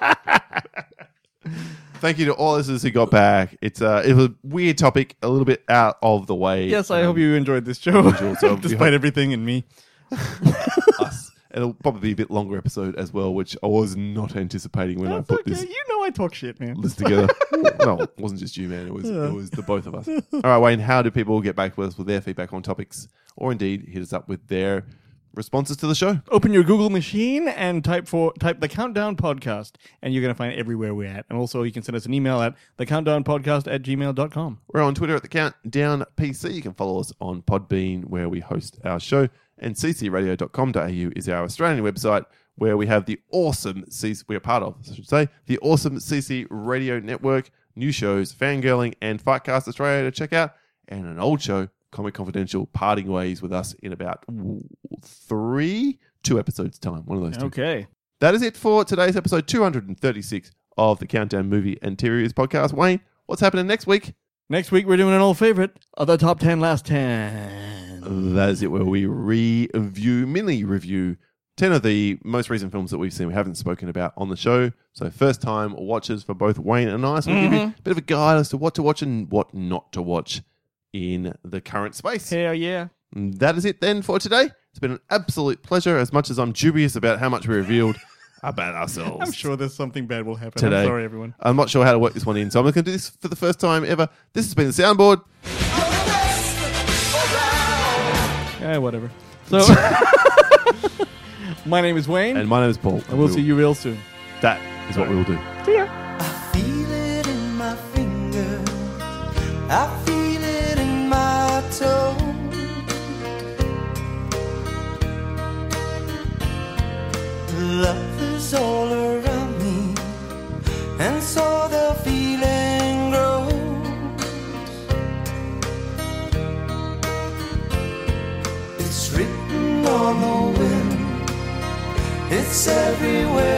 Thank you to all listeners who got back. It's uh, it was a weird topic, a little bit out of the way. Yes, I Um, hope you enjoyed this show. usual, so we Despite hope- everything and me. us. It'll probably be a bit longer episode as well, which I was not anticipating when I That's put okay. this You know I talk shit, man. list together. No, it wasn't just you, man. It was Yeah. it was the both of us. All right, Wayne, how do people get back with us with their feedback on topics, or indeed hit us up with their responses to the show? Open your Google machine and type for type the Countdown Podcast, and you're going to find it everywhere we're at. And also, you can send us an email at the countdown podcast at gmail dot com. We're on Twitter at the Countdown P C. You can follow us on Podbean, where we host our show, and c c radio dot com dot a u is our Australian website, where we have the awesome C C, we are part of, I should say, the awesome C C Radio Network, new shows, Fangirling, and Fightcast Australia to check out, and an old show, Comic Confidential, parting ways with us in about ooh, three, two episodes' time. One of those two. Okay. That is it for today's episode two hundred thirty-six of the Countdown Movie and T V Reviews podcast. Wayne, what's happening next week? Next week, we're doing an old favorite of the top ten last ten. That is it, where we review, mini review, ten of the most recent films that we've seen we haven't spoken about on the show. So first time watchers for both Wayne and I. So we'll give you a bit of a guide as to what to watch and what not to watch in the current space. Hell yeah. And that is it then for today. It's been an absolute pleasure, as much as I'm dubious about how much we revealed about ourselves. I'm sure there's something bad will happen. Today. I'm sorry, everyone. I'm not sure how to work this one in, so I'm going to do this for the first time ever. This has been the soundboard. Eh, whatever. So, my name is Wayne, And my name is Paul. and we'll see you real soon. That is what we will do. See ya. I feel it in my fingers. I feel it in my toe. Love is all around me, and so the feeling grows. It's written on the wind. It's everywhere.